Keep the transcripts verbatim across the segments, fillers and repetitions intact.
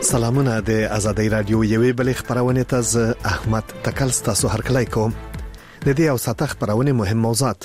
سلامونه د آزادۍ رادیو یوې بلې خبرونه ته ز احمد تکل تاسو هرکلی کوم. د دې او ساته خبرونه مهم موضوعات: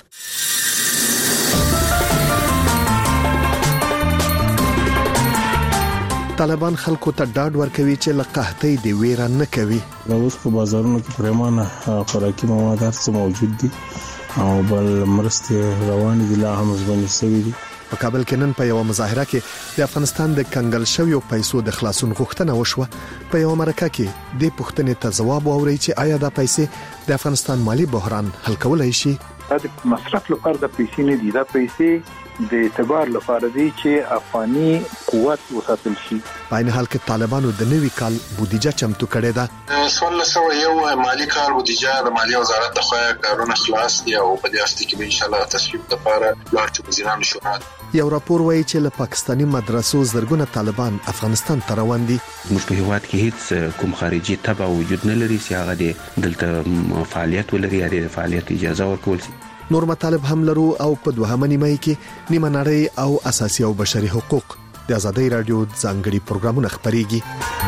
طالبان خلکو ته ډاډ ورکوي چې له قحطۍ دی ویره نه کوي. نو اوس په بازارونو کې پرېمانه خوراکي مواد هرڅه موجود دي او بل مرستې روان دي، لا هم ځواني سوي دي. په کابل کې نن په یو مظاهره کې د افغانستان د کنګل شویو پیسو د خلاصون غوښتنه وشوه. په یو مرکه کې د پوښتنې ته ځواب واوري چې آیا دا پیسې د افغانستان مالی بحران حل کولای شي. دا د مصرف لپاره د پیسې نه دي، دا پیسې د اعتبار لپاره دي چې افغاني قوت وساتل شي. په این حال کې طالبانو د نوي کال بودیجه چمتو کړې ده. څوارلس سوه یو مالی کال بودیجه د مالیې وزارت د خوا کارونه خلاص دي او په دې هفته کې به ان شاء الله تصویب لپاره لاړ چې وزیرانو شورا. یو راپور وایي چې له پاکستاني مدرسو زرګونه طالبان افغانستان ته روان دي. موږ په هیواد کې هیڅ کوم خارجي تبع وجود نه لري چې هغه دلته فعالیت ولري یا د فعالیت اجازه ورکول شي. نور مطالب هم لرو او په دوهمه نیمه کې نیمه نړۍ او اساسي او بشري حقوق د آزادۍ رادیو ځانګړي پروګرامونه خبريږي.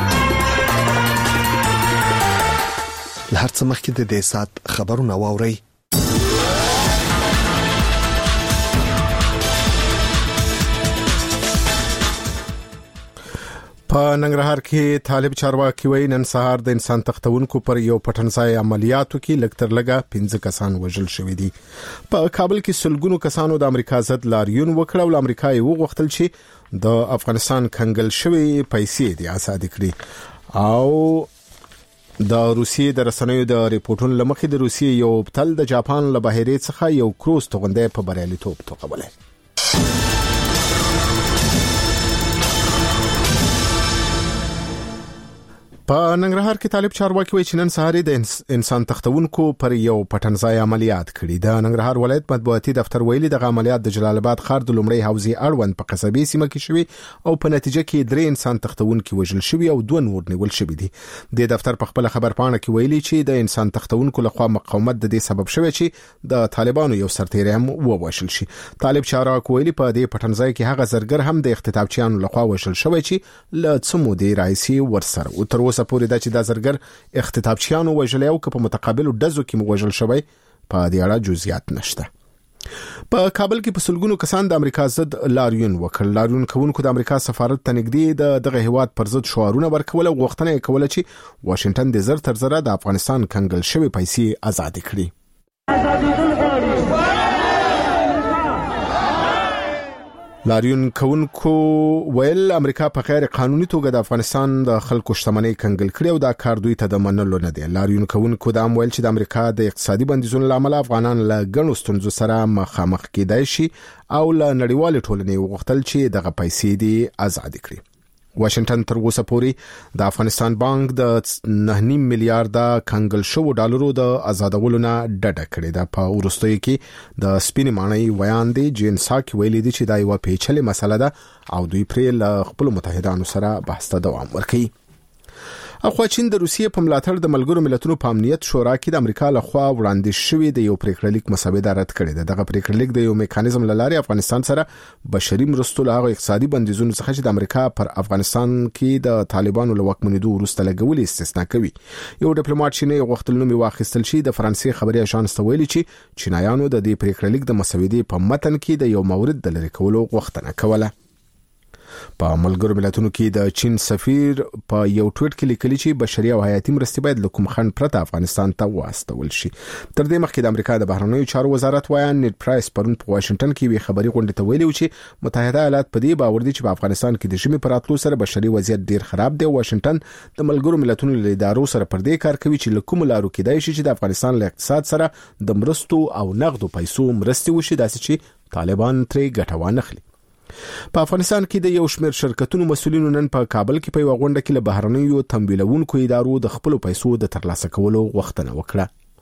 له هر څه مخکې د دې سات خبرونه واوري. په ننګرهار کې طالب چارواکي وایي نن سهار د انسان تختونکو پر یو پټنځای عملیاتو کې لکتر لګا پنځه کسان وژل شوي دي. په کابل کې سلګونو کسانو د امریکا ضد لاریون وکړ او امریکا یې وغوښتل چې د افغانستان کنګل شوی پیسې دي آزاد کړي. او د روسیې د رسنیو د ریپورتونو لمخې د روسیې یو بتل د جاپان له بهیرې څخه یو کروز توغندې په بریالیتوب توغولې. په ننګرهار کې طالب چارواکي وایي چې نن سهار د انسان تختونکو پر یو پټنځای عملیات کړي. د ننګرهار ولایت مطبوعاتي دفتر ویلي د عملیات د جلال آباد ښار د لومړی حوزې اړوند په قصبې سیمه کې شوی او په نتیجه کې درې انسان تختونکو وژل شوی او دوه نور نیول شوی دي. د دفتر په خپل خبرپاڼه کې ویلي چې د انسان تختونکو لخوا مقاومت د دې سبب شوی چې د طالبانو یو سرتیری هم ووژل شي. طالب چارواکي ویلي په دې پټنځای کې هغه زرګر هم د اختطافچیانو لخوا وژل شوی چې له څمو دی راځي ورسره او تر اوسه پورې دا چې دا زرګر اختطافچیانو وژلې او په متقابل ډزو کې وژل شوی په دې اړه جزئیات نشته. په کابل کې په سلګونو کسان د امریکا ضد لاریون وکړ. لاریون کوونکو د امریکا سفارت ته نږدې د دغه هیواد پر ضد شعارونه ورکول او غوښتنه یې کوله چې واشنگټن د زر تر زره د افغانستان کنګل شوی پیسې آزاد کړي. لاریون کوونکو ویل امریکا په غیر قانوني توګه د افغانستان د خلکو شتمنۍ کنګل کړي او دا کار دوی ته د منلو نه دی. لاریون کوونکو دا ویل چې د امریکا د اقتصادي بندیزونو لامل افغانان له ګڼو ستونزو سره مخامخ کېدای شي او له نړیوال ټولنې وغوښتل چې دغه پیسې دي آزاد کړي. واشنگټن تر اوسه پورې د افغانستان بانک د نه نیم میلیارډ کنګل شو ډالرو د آزادولو نه ډډه کړې ده. په وروستیو کې د سپینې ماڼۍ ویان دي جین ساک ویلي دي چې دا یو پیچلې مسله ده او دوی پرې له خپل متحدانو سره بحث ته دوام ورکوي. اخوا چین د روسیې په ملاتړ د ملګرو ملتونو په امنیت شورا کې د امریکا لخوا وړاندې شوی د یو پریکړلیک مسوده رد کړې ده. دغه پریکړلیک د یو میکانیزم لارې افغانستان سره بشري مرستو له اقتصادي بندیزونو څخه چې د امریکا پر افغانستان کې د طالبانو له واکمنېدو وروسته لګولې استثنا کوي. یو ډیپلوماټ چې نه غوښتل نوم واخیستل شي د فرانسې خبري اژانس ته ویلي چې چینایانو د دې پریکړلیک د مسودې په متن کې د یو مورد د لرې کولو غوښتنه کوله. په ملګرو ملتونو کې د چین سفیر په یو ټویټ کې لیکلي چې بشري او حیاتي مرستې باید له کوم خنډ پرته افغانستان ته واستول شي. تر دې مخکې د امریکا د بهرنیو چارو وزارت وایي نیټ پرایس پرون په واشنگټن کې وی خبري غونډه ته ویلي چې متحده ایالات په دې باور دي چې په افغانستان کې د ژمي پر راتلو سره بشري وضعیت ډیر خراب دی. واشنگټن د ملګرو ملتونو له ادارو سره پر دې کار کوي چې له کوم لارو کېدای شي چې د افغانستان له اقتصاد سره د مرستو او نقدو پیسو مرستې وشي داسې چې طالبان ترې ګټه وانه اخلي. په افغانستان کې د یو شمېر شرکتونو مسؤلینو نن په کابل کې په یو غونډه کې له بهرنیو تمویلونکو ادارو د خپل پیسو د ترلاسه کولو غوښتنه وکړه.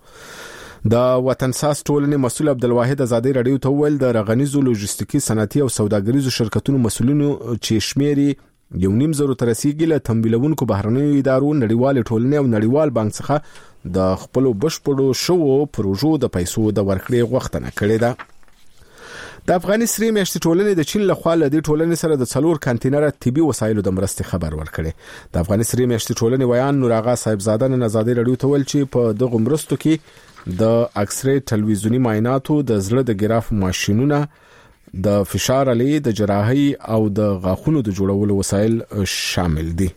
د وطن ساز ټولنې مسؤل عبدالواحد آزادۍ رادیو ته ویل د رغنیزو لوجستیکي صنعتي او سوداګریزو شرکتونو مسؤلینو چې شمېرې یو نیم زرو تر رسیدګي له تمویلونکو بهرنیو ادارو نړیوال ټولنې او نړیوال بانک څخه د خپل بشپړو شوو پروژو د پیسو د ورکړې غوښتنه کړې ده. د افغاني سری میاشتې ټولنې د چین لخوا له دې ټولنې سره د څلور کانټینر طبي وسایلو د مرستې خبر ورکړي. د افغاني سری میاشتې ټولنې ویان نور آغا صاحبزاده نن ازادي رادیو ته ویل چې په دغه مرستو کې د اکسرې ټلویزیونی معایناتو، د زړه د ګراف ماشينونه، د فشار علي، د جراحي او د غاښونو د جوړولو وسایل شامل دي.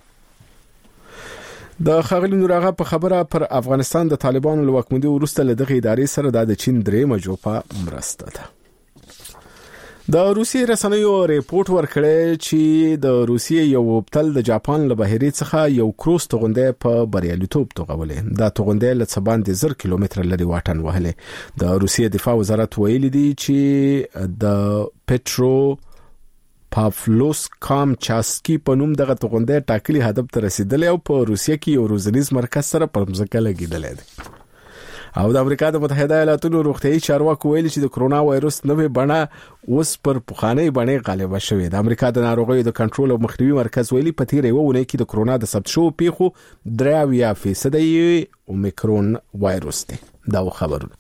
د خاغلی نور آغا په خبره پر افغانستان د طالبانو له واکمنۍ وروسته له دغه ادارې سره د چین درېمه جوپه مرسته ده. د روسیې رسنیو ریپورت ورکړی چې د روسیې یو وبتل د جاپان له بهري څخه یو کروز توغندې په بریالیتوب توغولې. دا توغندې له څه باندې زر کیلومتر لري واټن وهلې. د روسیې دفاع وزارت ویلي دی چې د پټرو پافلوس کام چاسکی په نوم دغه توغندې ټاکلي هدف ته رسیدلې او په روسیې کې یو روزنیز مرکز سره پر ځمکه لګیدلې ده. او د امریکا د متحده ایالاتونو روغتیايي چارواکو ویلي چې د کرونا وایروس نوې بڼه اوس پر پخوانی بڼه غالبه شوې. د امریکا د ناروغیو د کنټرول او مخنیوي مرکز ویلي په تیر یو ونه کې د کرونا د ثبت شوو پیښو درې اویا فیصد یې اومیکرون وایروس دی. دا خبرونه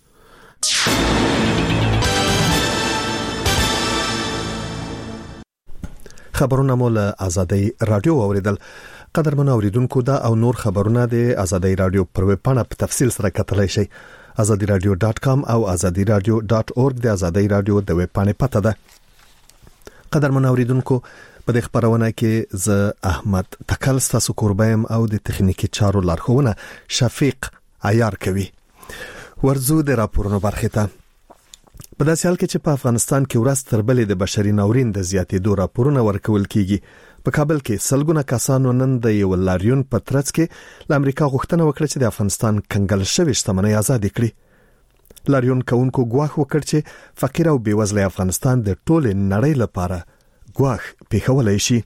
خبرونه مول آزادۍ رادیو اوریدل. قدرمن اوریدونکو دا او نور خبرونه د آزادۍ رادیو پر ویب پاڼه په تفصیل سره کتلای شئ. آزادی رادیو ډاټ کام او آزادی رادیو ډاټ اورګ د آزادۍ رادیو د ویب پاڼې پته ده. قدرمن اوریدونکو په دې خبرونه کې ز احمد تکل تاسو قربایم او د تخنیکی چارو لارښوونه شفیق عیار کوي. ورزو د راپورونو برخه ته په داسې حال کې چې په افغانستان کې ورځ تر بلې د بشري ناورین د زیاتېدو راپورونه ورکول کیږي. په کابل کې سلګونه کسانو نن د یو لاریون په ترڅ کې ل امریکا غوښتنه وکړه چې د افغانستان کنګل شوی شتمنۍ آزاد کړي. لاریون کوونکو ګواښ وکړ چې فقیر او بیوزله افغانستان د ټول نړۍ لپاره ګواښ پیښولای شي.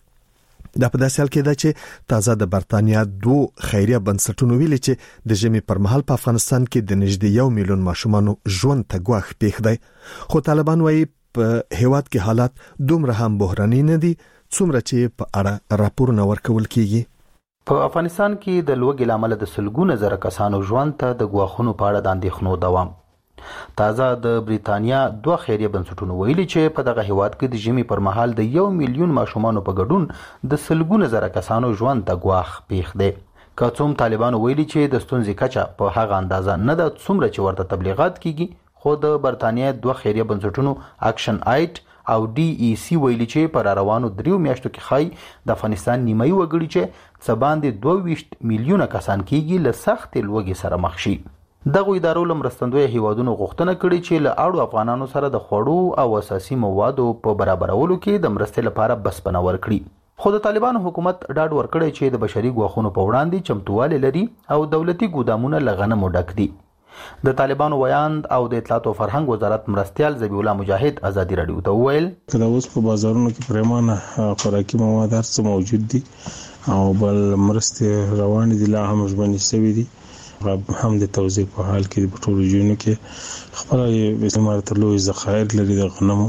دا په داسې حال کې ده چې تازه د برتانیا دوه خیریه بنسټونو ویلي چې د ژمي پر مهال په افغانستان کې د نږدې یو میلیون ماشومانو ژوند ته ګواښ پیښ دی. خو طالبان وايي په هیواد کې حالات دومره هم بحراني نه دي څومره چې په اړه راپورونه ورکول کیږي. په افغانستان کې د لوږې لامل د سلګونه زره کسانو ژوند ته د ګواښونو په اړه د اندېښنو دوام. تازه د بریتانیا دوه خیریه بنسټونو ویلي چې په دغه هیواد کې د ژمي پر مهال د یو میلیون ماشومانو په ګډون د سلګونه زره کسانو ژوند ته ګواښ پیښ دی. که څوم طالبانو ویلي چې د ستونزې کچه په هغه اندازه نه ده څومره چې ورته تبلیغات کیږي، خو د برتانیا دوه خیریه بنسټونو اکشن ایټ او ډي ای سی ویلي چې پر روانو دریو میاشتو کې خای د افغانستان نیمایي وګړي چې څه باندې دوه ویشت میلیونه کسان کېږي له سختې لوږې سره مخ شي. دغه ادارو له مرستندویه هیوادونو غوښتنه کړې چې له اړو افغانانو سره د خوړو او اساسي موادو په برابرولو کې د مرستې لپاره بسپنه ورکړي. خو د طالبانو حکومت ډاډ ورکړی چې د بشري ګواښونو په وړاندې چمتووالی لري او دولتي ګودامونه له غنمو ډک دي. د طالبانو ویاند او د اطلاعات او فرهنګ وزارت مرستیال ذبیح الله مجاهد آزادي رادیو ته وویل کله اوس په بازارونو کې پرېمانه خوراکي مواد هر څه موجود دي او بل مرستې روان دي، لا هم ژوندۍ شوي دي. هم د توزیع په حال کې په ټولو ځایونو کې خپله یې استعمار ته لوی ذخایر لري د غنمو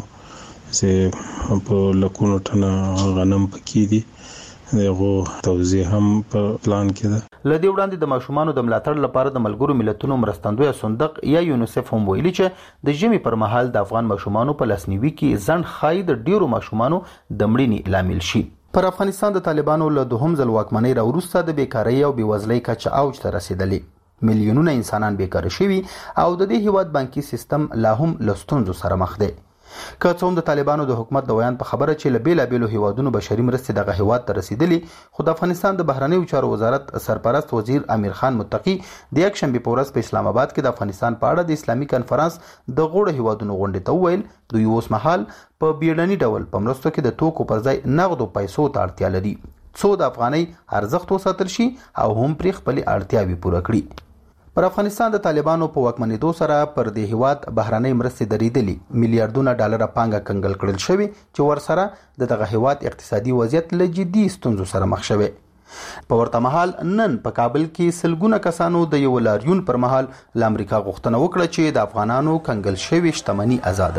چې په لکونو ټنه غنم پکې دي. دغه توزیع هم په پلان کې ده. لدی وړاندې د ماشومانو د ملاتړ لپاره د ملګرو ملتونو مرستندوی صندوق یا یونیسف هم ویلي چې د ژمي پر مهال د افغان ماشومانو په لاسنیوي کې ځنډ ښایي د ډیرو ماشومانو د مړینې لامل شي. پر افغانستان د طالبانو له دوهم ځل واکمنۍ راوروسته د بیکارۍ او بېوزلۍ کچه اوج ته رسیدلې. میلیونونه انسانان بیکاره شوي او د دې هیواد بانکي سیستم لا هم له ستونزو سره مخ دی. که څوم د طالبانو د حکومت د ویان په خبره چې له بیلابیلو هیوادونو بشري مرستې دغه هیواد ته رسیدلې، خو د افغانستان د بهرنیو چارو وزارت سرپرست وزیر امیر خان متقي د یکشنبې په ورځ په اسلام آباد کې د افغانستان په اړه د اسلامي کنفرانس د غوړو هیوادونو غونډې ته وویل دوی اوس مهال په بیړني ډول په مرستو کې د توکو پر ځای نغدو پیسو ته اړتیا لري څو د افغانۍ ارزښت وساتل شي او هم پرې خپلې اړتیاوې پوره کړي. پر افغانستان د طالبانو په واکمنېدو سره پر دې هیواد بهرنۍ مرستې درېدلې، میلیارډونه ډالره پانګه کنګل کړل شوې چې ورسره د دغه هیواد اقتصادي وضعیت له جدي ستونزو سره مخ شوی. په ورته مهال نن په کابل کې سلګونه کسانو د یو لاریون پر مهال له امریکا غوښتنه وکړه چې د افغانانو کنګل شوی شتمنۍ آزاد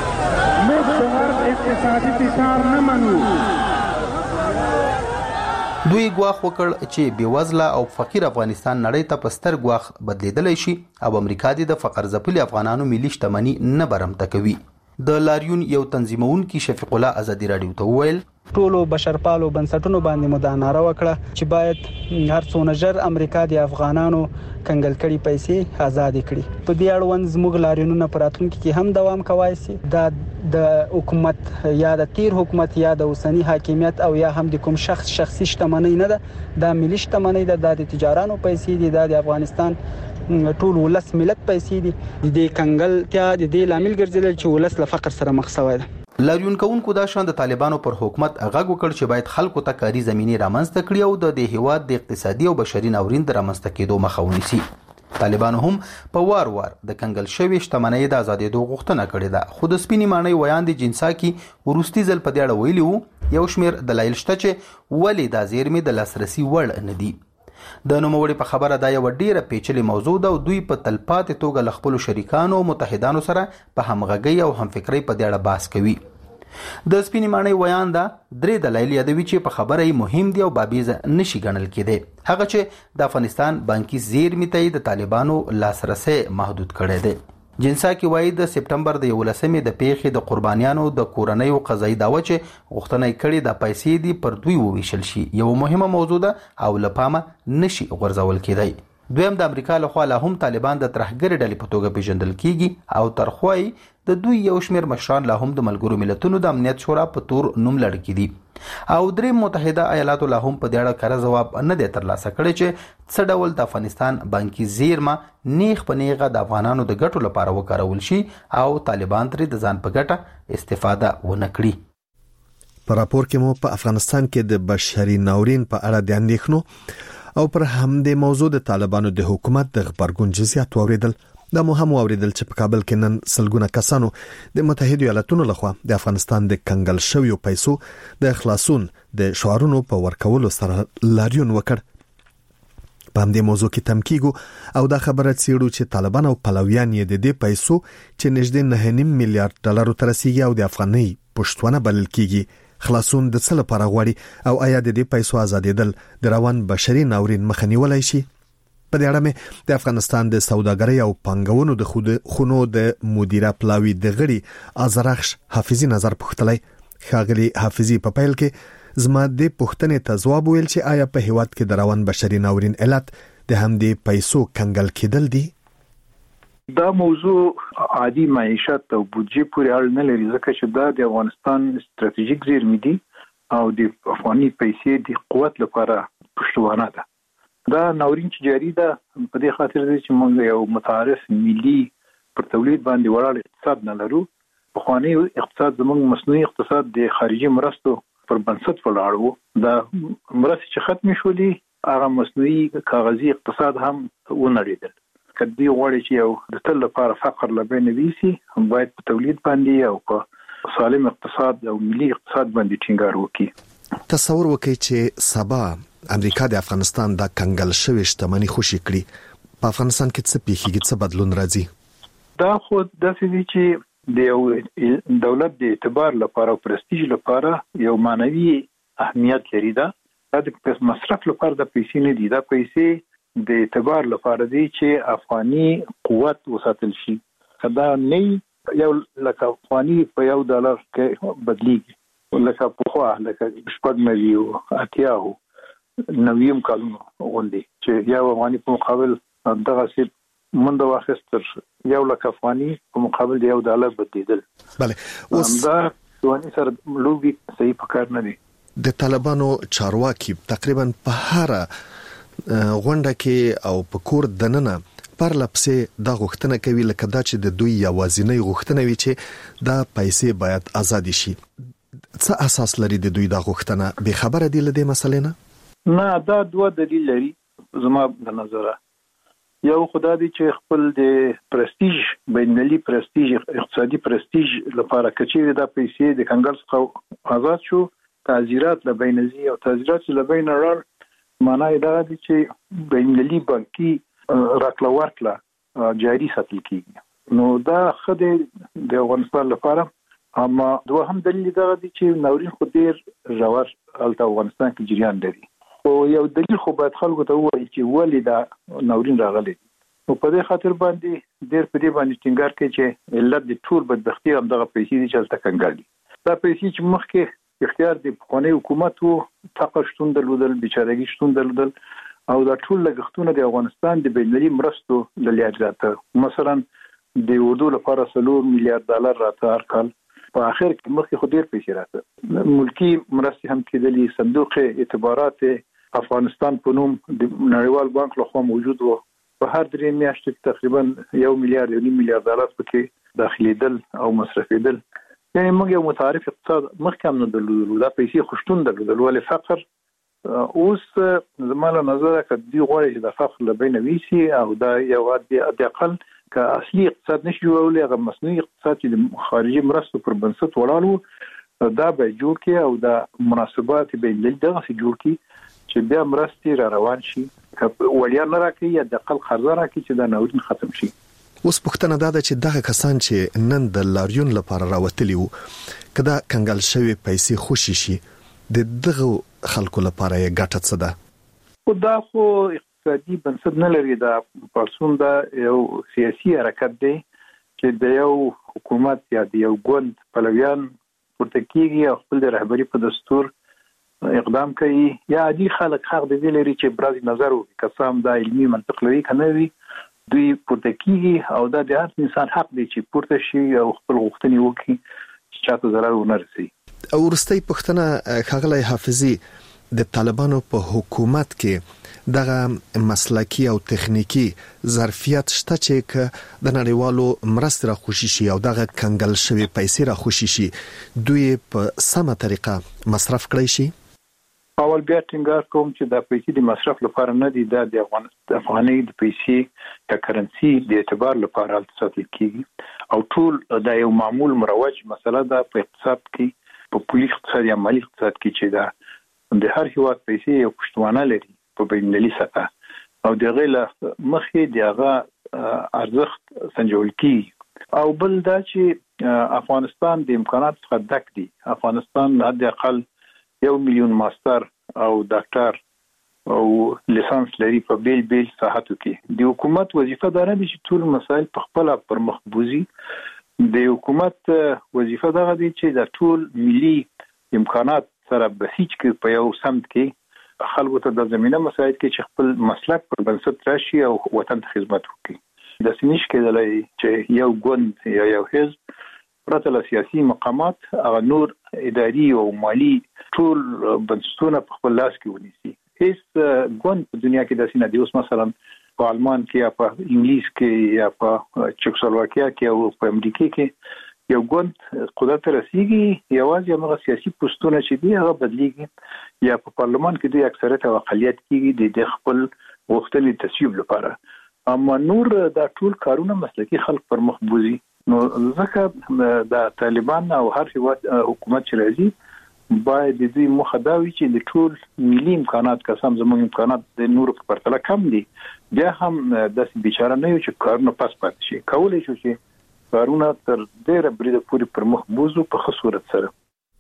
کړي. موږ د غرب اقتصادي فشار نه منو. دوی ګواښ وکړ چې بېوزله او فقیر افغانستان نړۍ ته په ستر ګواښ بدلیدلی شي او امریکا د فقر ځپلي افغانانو ملي شتمني نه برمته کوي. د لاریون یو تنظیمونکي شفیق الله ازادي راډیو ته وویل ټولو بشرپالو بنسټونو باندې مداهنه وکړه چې باید هر څونه ژر امریکا د افغانانو کنګل کړي پیسې آزاد کړي. په دې اړوند زموږ لاریونونه په راتلونکي کې هم دوام کوي سي دا د حکومت یا د تیر حکومت یا د اوسنی حاکمیت او یا هم د کوم شخص شخصي شتمنۍ نه ده، دا ملي شتمنۍ ده، د تجارانو پیسې دي، د افغانستان ټول ولس ملت پیسې دي. د دې کنګلتیا د دې لامل ګرځیدل چې ولس له فقر سره مخ شوی دی. لاریون کوونکو دا شان د طالبانو پر حکومت غږ وکړ چې باید خلکو ته کاري زمینه رامنځته کړي او د دې هیواد د اقتصادي او بشري ناورین د رامنځته کېدو مخه ونیسي. طالبانو هم په وار وار د کنګل شوی شتمنۍ د ازادېدو غوښتنه کړې ده، خو د سپینې ماڼۍ ویاند جنساکي ورستي ځل په دې اړه ویلي وو یو شمېر دلایل شته چې ولې دا زیرمې د لاسرسي وړ نه دي. د نوموړي په خبره دا یو ډیره پیچلې موضوع ده او دوی په تلپاتې توګه له خپلو شریکانو او متحدانو سره په همغږۍ او همفکرۍ په دې اړه بحث کوي. د سپینې ماڼۍ ویانده درې دلایل یادوي چې په خبره یې مهم دي او بابیزه نشي ګڼل کېدی. هغه چې د افغانستان بانکي زیرمې ته د طالبانو لاسرسی محدود کړی دی. جنساکي وایي د سپټمبر د یولسمې د پیښې د قربانیانو د کورنیو قضایي دعوه چې غوښتنه یې کړې د پیسې دي پر دوی وویشل شي یو مهمه موضوع ده او له پامه نشي غورځول کېدی. دویم د امریکا لخوا لا هم طالبان د ترهګرې ډلې په توګه پیژندل کیږي او ترخوای د دوی یو شمېر مشران لا هم د ملګرو ملتونو د امنیت شورا په تور نوم لړ کړي او درې متحده ایالاتو لا هم په دې اړه کار جواب نه دی ترلاسه کړی چې څه ډول د افغانستان بانکي زیرمه نیغ په نیغه د افغانانو د ګټو لپاره وکارول شي او طالبان ترې د ځان په ګټه استفاده ونه کړي. په راپور کې مو په افغانستان کې د بشري ناورین په اړه د اندېښنو او پر همدې موضوع د طالبانو د حکومت د خبرګون جزئیات واوریدل. دا مو هم واوریدل چې په کابل کې نن سلګونه کسانو د متحده ایالاتونو لخوا د افغانستان د کنګل شویو پیسو د خلاصون د شعارونو په ورکولو سره لاریون وکړ. په همدې موضوع کې تم کیږو او دا خبره څېړو چې طالبان او پلویان یې د دې پیسو چې نږدې نه نیم میلیارډ ډالر ته رسیږي او د افغانۍ پښتونه بلل کیږي خلاصون د څه لپاره غواړي او آیا د دې پیسو آزادېدل د روان بشري ناورین مخه نیولای شي؟ په دې اړه مې د افغانستان د سوداګرۍ او پانګونو د خود خونو د مدیره پلاوی د غړي ازرخش حافظي نظر پوښتلای. ښاغلي حافظي په پیل کې زما د پوښتنې ته ځواب ویل چې آیا په هیواد کې د روان بشري ناورین علت د همدې پیسو کنګل کېدل دي؟ دا موضوع عادي معیشت او بودجې پورې اړه نه لري ځکه چې دا د افغانستان ستراتیژیک زیرمې دي او د افغاني پیسې د قوت لپاره پشتوانه ده. دا ناورین چې جاری ده په دې خاطر دی چې موږ یو متعارف ملي پر تولید باندې ولاړ اقتصاد نه لرو. پخوانی اقتصاد زموږ مصنوعي اقتصاد د خارجي مرستو پر بنسټ ولاړ وو. دا مرستې چې ختم شولې هغه مصنوعي کاغذي اقتصاد هم ونړېدل. کدی غواړي چې یو د تل لپاره فقر لبین ویسي باید په تولید باندې او په سالم اقتصاد او ملي اقتصاد باندې ټینګار وکړي. تصور وکړئ چې سبا امریکا د افغانستان د کنګل شوی شتمنۍ خوشي کړي، په افغانستان کې څه پیښیږي، څه بدلون راځي؟ دا خو داسې دي چې د یو دولت د اعتبار لپاره او پرستیج لپاره یو معنوي اهمیت لري. دا د مصرف لپاره د پیسې نه دي، دا پیسې د اعتبار لپاره دي چې افغاني قوت وساتل شي. دا نه یو لکه افغاني په یو ډالر کې بدلیږي لکه په خوا لکه شپږ نوي او اتیا نویم کالونو غوندي چې یو افغاني په مقابل دغه سي منډه واخستر یو لکه افغاني په مقابل یو ډالر بدلیدل. بله اوس دا دوی سره لوبي صحیح پکار نه دي. د طالبانو چارواکي تقریبا په هر غونډه کې او په کور دننه پر لپسې دا غوښتنه کوي لکه دا چې د دوی یوازینی غوښتنه وي چې دا پیسې باید آزاد شي. څه اساس لري د دوی دا غوښتنه؟ به خبره دی له دې مسلې نه؟ نه، دا دوه دلیل لري زما د نظره. یو خدای دی چې خپل د پرستیج بینالمللي پرستیج اقتصادي پرستیج لپاره کچېره د پیسې د کنګل څخه آزاد شو، تعزیرات له بینځي او تعزیرات له بین رال معنی دا دی چې بینالمللي بانکي راکړه ورکړه جاري ساتل کیږي. نو دا خدای د افغانستان لپاره. اما دوه هم دلیل دا دی چې ناورین خو ډیر ژور الته افغانستان کې جریان لري خو یو دلیل خو باید خلکو ته ووایي چې ولې دا ناورین راغلی نو په دې خاطر باندې ډېر په دې باندې ټینګار کوي چې علت د ټول بدبختي همدغه پیسې دي چې هلته کنګل دي دا پیسې چې مخکې اختیار د پخواني حکومت وو فقر شتون درلودل بیچارهګي شتون درلودل او دا ټول لګښتونه د افغانستان د بینالمللي مرستو له لارې راته مثلا د اردو لپاره څلور میلیارډ ډالر راته هر کال په اخر کې مخکې خو ډېر پیسې راته ملکی مرستې هم کېدلې صندوق اعتبارات افغانستان په نوم د نړیوال بانک لخوا موجود وو په هر درې میاشتو کې تقریبا یو میلیارډ یو نیم میلیارډ ډالر پکې داخليدل او مصرفېدل یعنی موږ یو متعارف اقتصاد مخکې هم نه درلودلو دا پیسې خوشتون درلودل ولې فقر اوس زموږ نظر کړه دی غواړي چې د فقر له بین ویسي او دا یو د اقل که اصلي اقتصاد نشي جوړولای هغه مصنوعي اقتصاد چې د خارجي مرستو پر بنسټ ولاړ دا به جوړ کی او د مناسبات بین دغه سي جوړ کی چې بیا مرستې را روان شي ولیا نه راکړي یا د اقل خرڅ راکړي چې دا ناورین ختم شي اوس پوښتنه دا ده چې دغه کسان چې نن د لاریون لپاره راوتلی وو کدا کنګل شوی پیسې خوشي شي د دغه خلکو لپاره یې ګټه څه ده او دا خو اقتصادي بنسټ نه لري دا پرسون دا یو سیاسي حرکت دی چې د یو حکومت یا د یو ګوند پلویان ورته کېږي او خپل رهبری په دستور اقدام کوي یا عادي خلک حق دی لري چې برازي نظر وکړي قسم دا علمي منطق لري کنه وي دوی پورته کیږي او دا د هر انسان حق دی چې پورته شي او خپل غوښتنې وکړي چې چاته ضرر ونه رسي او ورستۍ پښتنه خغلی حافظي د طالبانو په حکومت کې دغه مسلکی او تخنیکی ظرفیت شته چې د نړیوالو مرستې را خوشي شي او دغه کنګل شوی پیسې را خوشي شي دوی په سمه طریقه مصرف کړی شي اول بیا ټینګار کوم چې دا پیسې د مصرف لپاره نه دي دا د افغانستان افغاني د پیسې د کرنسي د اعتبار لپاره ساتل کیږي او ټول دا یو معمول مروج مسله ده په اقتصاد کې په پولیس اقتصاد یا مالی اقتصاد کې چې دا د هر هیواد پیسې یو پښتوانه لري په بینالمللي سطح او د غیله مخې دغه ارزښت سنجول کیږي او بل دا چې افغانستان د امکانات څخه ډک دی افغانستان حد اقل یو میلیون ماستر او ډاکټر او لیسانس لري په بیل بیل ساحاتو کې د حکومت وظیفه دا نه دي چې ټول مسایل په خپل پر مخ بوزي د حکومت وظیفه دا غوډي چې د ټول ملي امکانات سره بسیج کې په یو سمت کې خلکو ته د زمينه مسایل کې چې خپل مسلک پر بنسټ راشي او وطن ته خدمت وکړي د سنیش کې دلای چې یو ګوند یا یو حزب پرته له سیاسي مقامات هغه نور اداري او مالی ټول بنسټونه په خپل لاس کې ونیسي هیڅ ګوند په دنیا کې د سینه دی اوس مثلا په آلمان کې یا په انګلیس کې یا په چکسلواکیا کې او په امریکا کې یو ګوند قدرت رسیږي یوازې هغه سیاسي پوسټونه چې دی هغه بدلیږي یا په پارلمان کې د اکثریت او اقلیت کې د خپل غوښتنې تصویب لپاره اما نور دا ټول کارونه مسلکي خلک پر مخ بوزي نو ځکه د طالبان او هر هیواد حکومت چې راځي باید د دې مخه دا وي چې د ټول ملي امکانات قسم زموږ امکانات د نور په پرتله کم دي بیا هم د بیچاره نه یو چې کارونه پاس پاتې شي کولای شي چې کارونه تر ډیره بریده پورې پر مخ بوزو په ښه صورت سره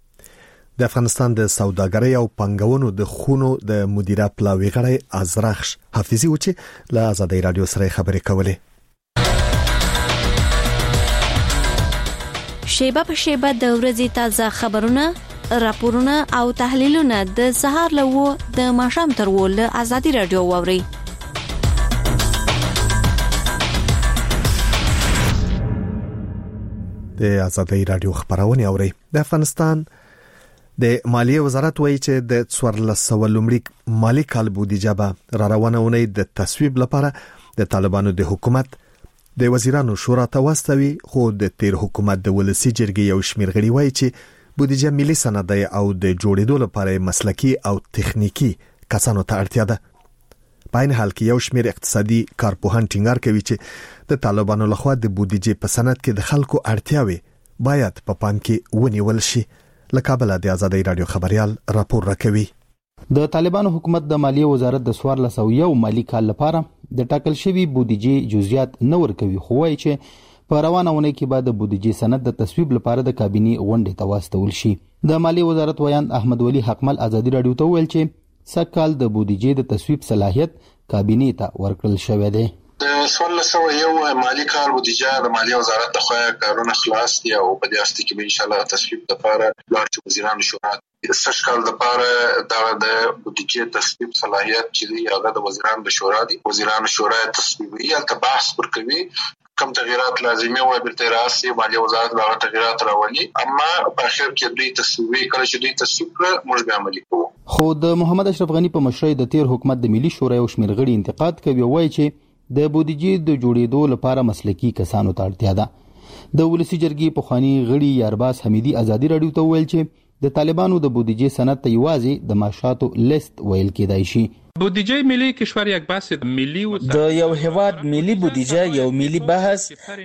د افغانستان د سوداګرۍ او پنګونو د خونو د مدیره پلاوی غړی ازرخش حافظي و چې له آزادۍ رادیو سره خبرې کولې شیبه په شیبه د ورځې تازه خبرونه راپورونه او تحلیلونه د سهار له و د ماښام تر و له آزادۍ رادیو واوري د آزادۍ رادیو خبرونه اوري د افغانستان د مالیه وزارت وایي چې د څوارلس سوه لومړي مالی کال بودیجه به را روانونه د تصویب لپاره د طالبانو د حکومت د وزیرانو شورا ته واستوي خو د تیر حکومت د ولسی جرګې یو شمیر غړي وایي چې بودیجه ملي سند دی او د جوړېدو لپاره مسلکی او تخنیکی کسانو ته اړتیا ده په این حال کې یو شمیر اقتصادي کارپوهان ټینګار کوي چې د طالبانو لخوا د بودیجه په سند کې د خلکو اړتیاوي باید په پام کې ونیول شي لکه بل د آزادۍ رادیو خبريال راپور راکوي د طالبانو حکومت د مالیه وزارت د څوارلس سوه یو مالی کال لپاره د ټاکل شوی بودیجې جزئیات نه ورکوي خو وايي چې په روانه ونه کې بعد د بودیجې سند د تصویب لپاره د کابینې غونډې ته واستول شي د مالیه وزارت ویاند احمد ولی حقمل آزادۍ رادیو ته ویل چې سکهال د بودیجې د تصویب صلاحیت کابینې ته ورکړل شوی دی. د سوال سوه یو مالی کال بودیجه د مالیې وزارت د خوا کارونه خلاص دي او په دې هفته کې به ان شاء الله تصویب لپاره لاړ وزیرانو شورا سږ کال لپاره د بودیجې تصویب صلاحیت چې دی هغه د وزیرانو د شورا دي. وزیرانو شورا تصویبي البته بحث ورکوي کوم تغیرات لازمي وي بلته راسي مالیې وزارت هغه تغیرات راولي اما په اخر کې دوی تصویبي کله چې دوی تصویب کړ موږ به عملي کوو. خو د محمد اشرف غنی په مشرۍ د تیر حکومت د ملي شورا یو شمېر غړي انتقاد کوي وایي چې د بودیجې د جوړېدو لپاره مسلکي کسانو ته اړتیا ده. د ولسی جرګې پخوانی غړي یارباز حمیدي ازادي رادیو ته ویل چې د طالبانو د بودیجې سند ته یوازې د معاشاتو لیست ویل کېدای شي. بودجه ملی کشور یک بحث ملی و د یو هواد ملی بودجه یو ملی بحث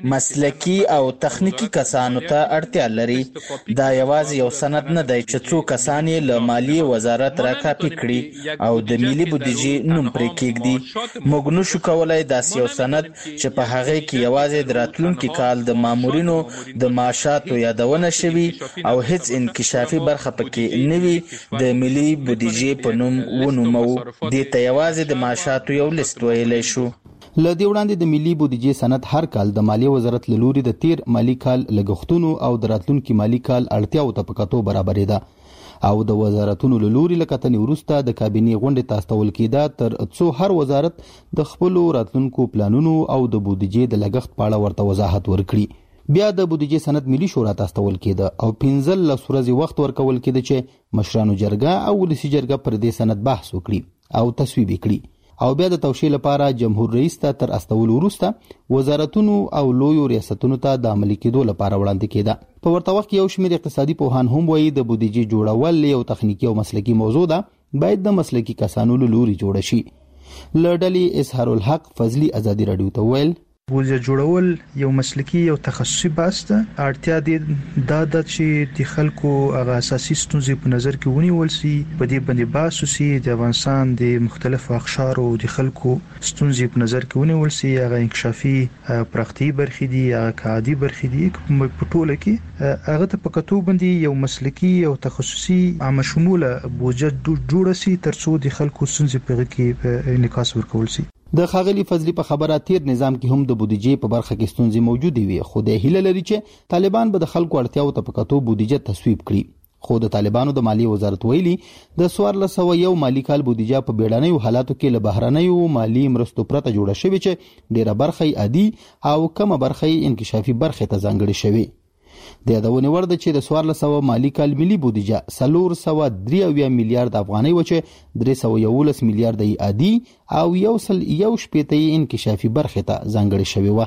مسلکی او تخنیکی کسانو ته اړتیا لري. دا یوازې یو سند نه دی چې څو کسان یې له مالی وزارت را کاپی کړي او د ملی بودجه نوم پرې کېږدي. موږ نشو کولای داسې یو سند چې په هغه کې یوازې د راتلونکي کال د مامورینو د معاشاتو یادونه شوي او هیڅ انکشافي برخه پکې نه وي د ملی بودجه په نوم ونومو. ته یوازې د معاشاتو یو لیست ویلی شو. له دې وړاندې د ملي بودیجې سند هر کال د مالیې وزارت له لوري د تیر مالی کال لګښتونو او د راتلونکي مالی کال اړتیاو ته په کتو برابرېده او د وزارتونو له لوري له کتنې وروسته د کابینې غونډې ته استول کېده تر څو هر وزارت د خپلو راتلونکو پلانونو او د بودیجې د لګښت په اړه ورته وضاحت ورکړي. بیا د بودیجې سند ملي شورا ته استول کېده او پنځلس ورځې وخت ورکول کېده چې مشرانو جرګه او ولسي جرګه پر دې سند بحث وکړي او تصویب کړي او بیا د توشیح لپاره جمهور رئیس ته تر استول وروسته وزارتونو او لویو ریاستونو ته د عملي کېدو لپاره وړاندې کېده. په ورته وخت کې یو شمېر اقتصادي پوهان هم وایي د بودیجې جوړول یو تخنیکي او مسلکي موضوع ده، باید د مسلکي کسانو له لوري جوړه شي. له ډلې اظهار الحق فضلي ازادي رادیو ته ویل بودیجه جوړول یو مسلکی او تخصصي بحث ده. اړتیا دې دا د چې د خلکو هغه اساسي ستونزې په نظر کې ونیول سي، په دې باندې بحث وسي، د افغانستان د مختلفو اقشار او د خلکو ستونزې په نظر کې ونیول سي، هغه انکشافي پراختي برخې دي، هغه کادي برخې دي، په ټوله کې هغه ته په کتو باندې یو مسلکی او تخصصي عام شموله بودیجه جوړه سي ترڅو د خلکو ستونزې په کې انعکاس ورکول سي. د خاغلی فضلی په خبره تیر نظام کې هم د بودیجې په برخه کې ستونزې موجودې وي، خو د هیله لري چې طالبان به د خلکو اړتیاو ته په کتو بودیجه تصویب کړي. خو د طالبانو د مالی وزارت ویلي د څوارلس سوه یو مالی کال بودیجه په بیړنیو حالاتو کې له بهرنیو مالی مرستو پرته جوړه شوې چې ډیره برخه یې عادي او کمه برخه یې انکشافي برخه ته ځانګړې شوې. د یادونې وړ ده چې د څوارلس سوه مالی کال ملي بودیجه څلور سوه درې اویا میلیارډ افغانۍ وه چې درې سوه یولس میلیارډه یې عادي او یو سل یو شپېته یې انکشافي برخې ته ځانګړې شوې وه.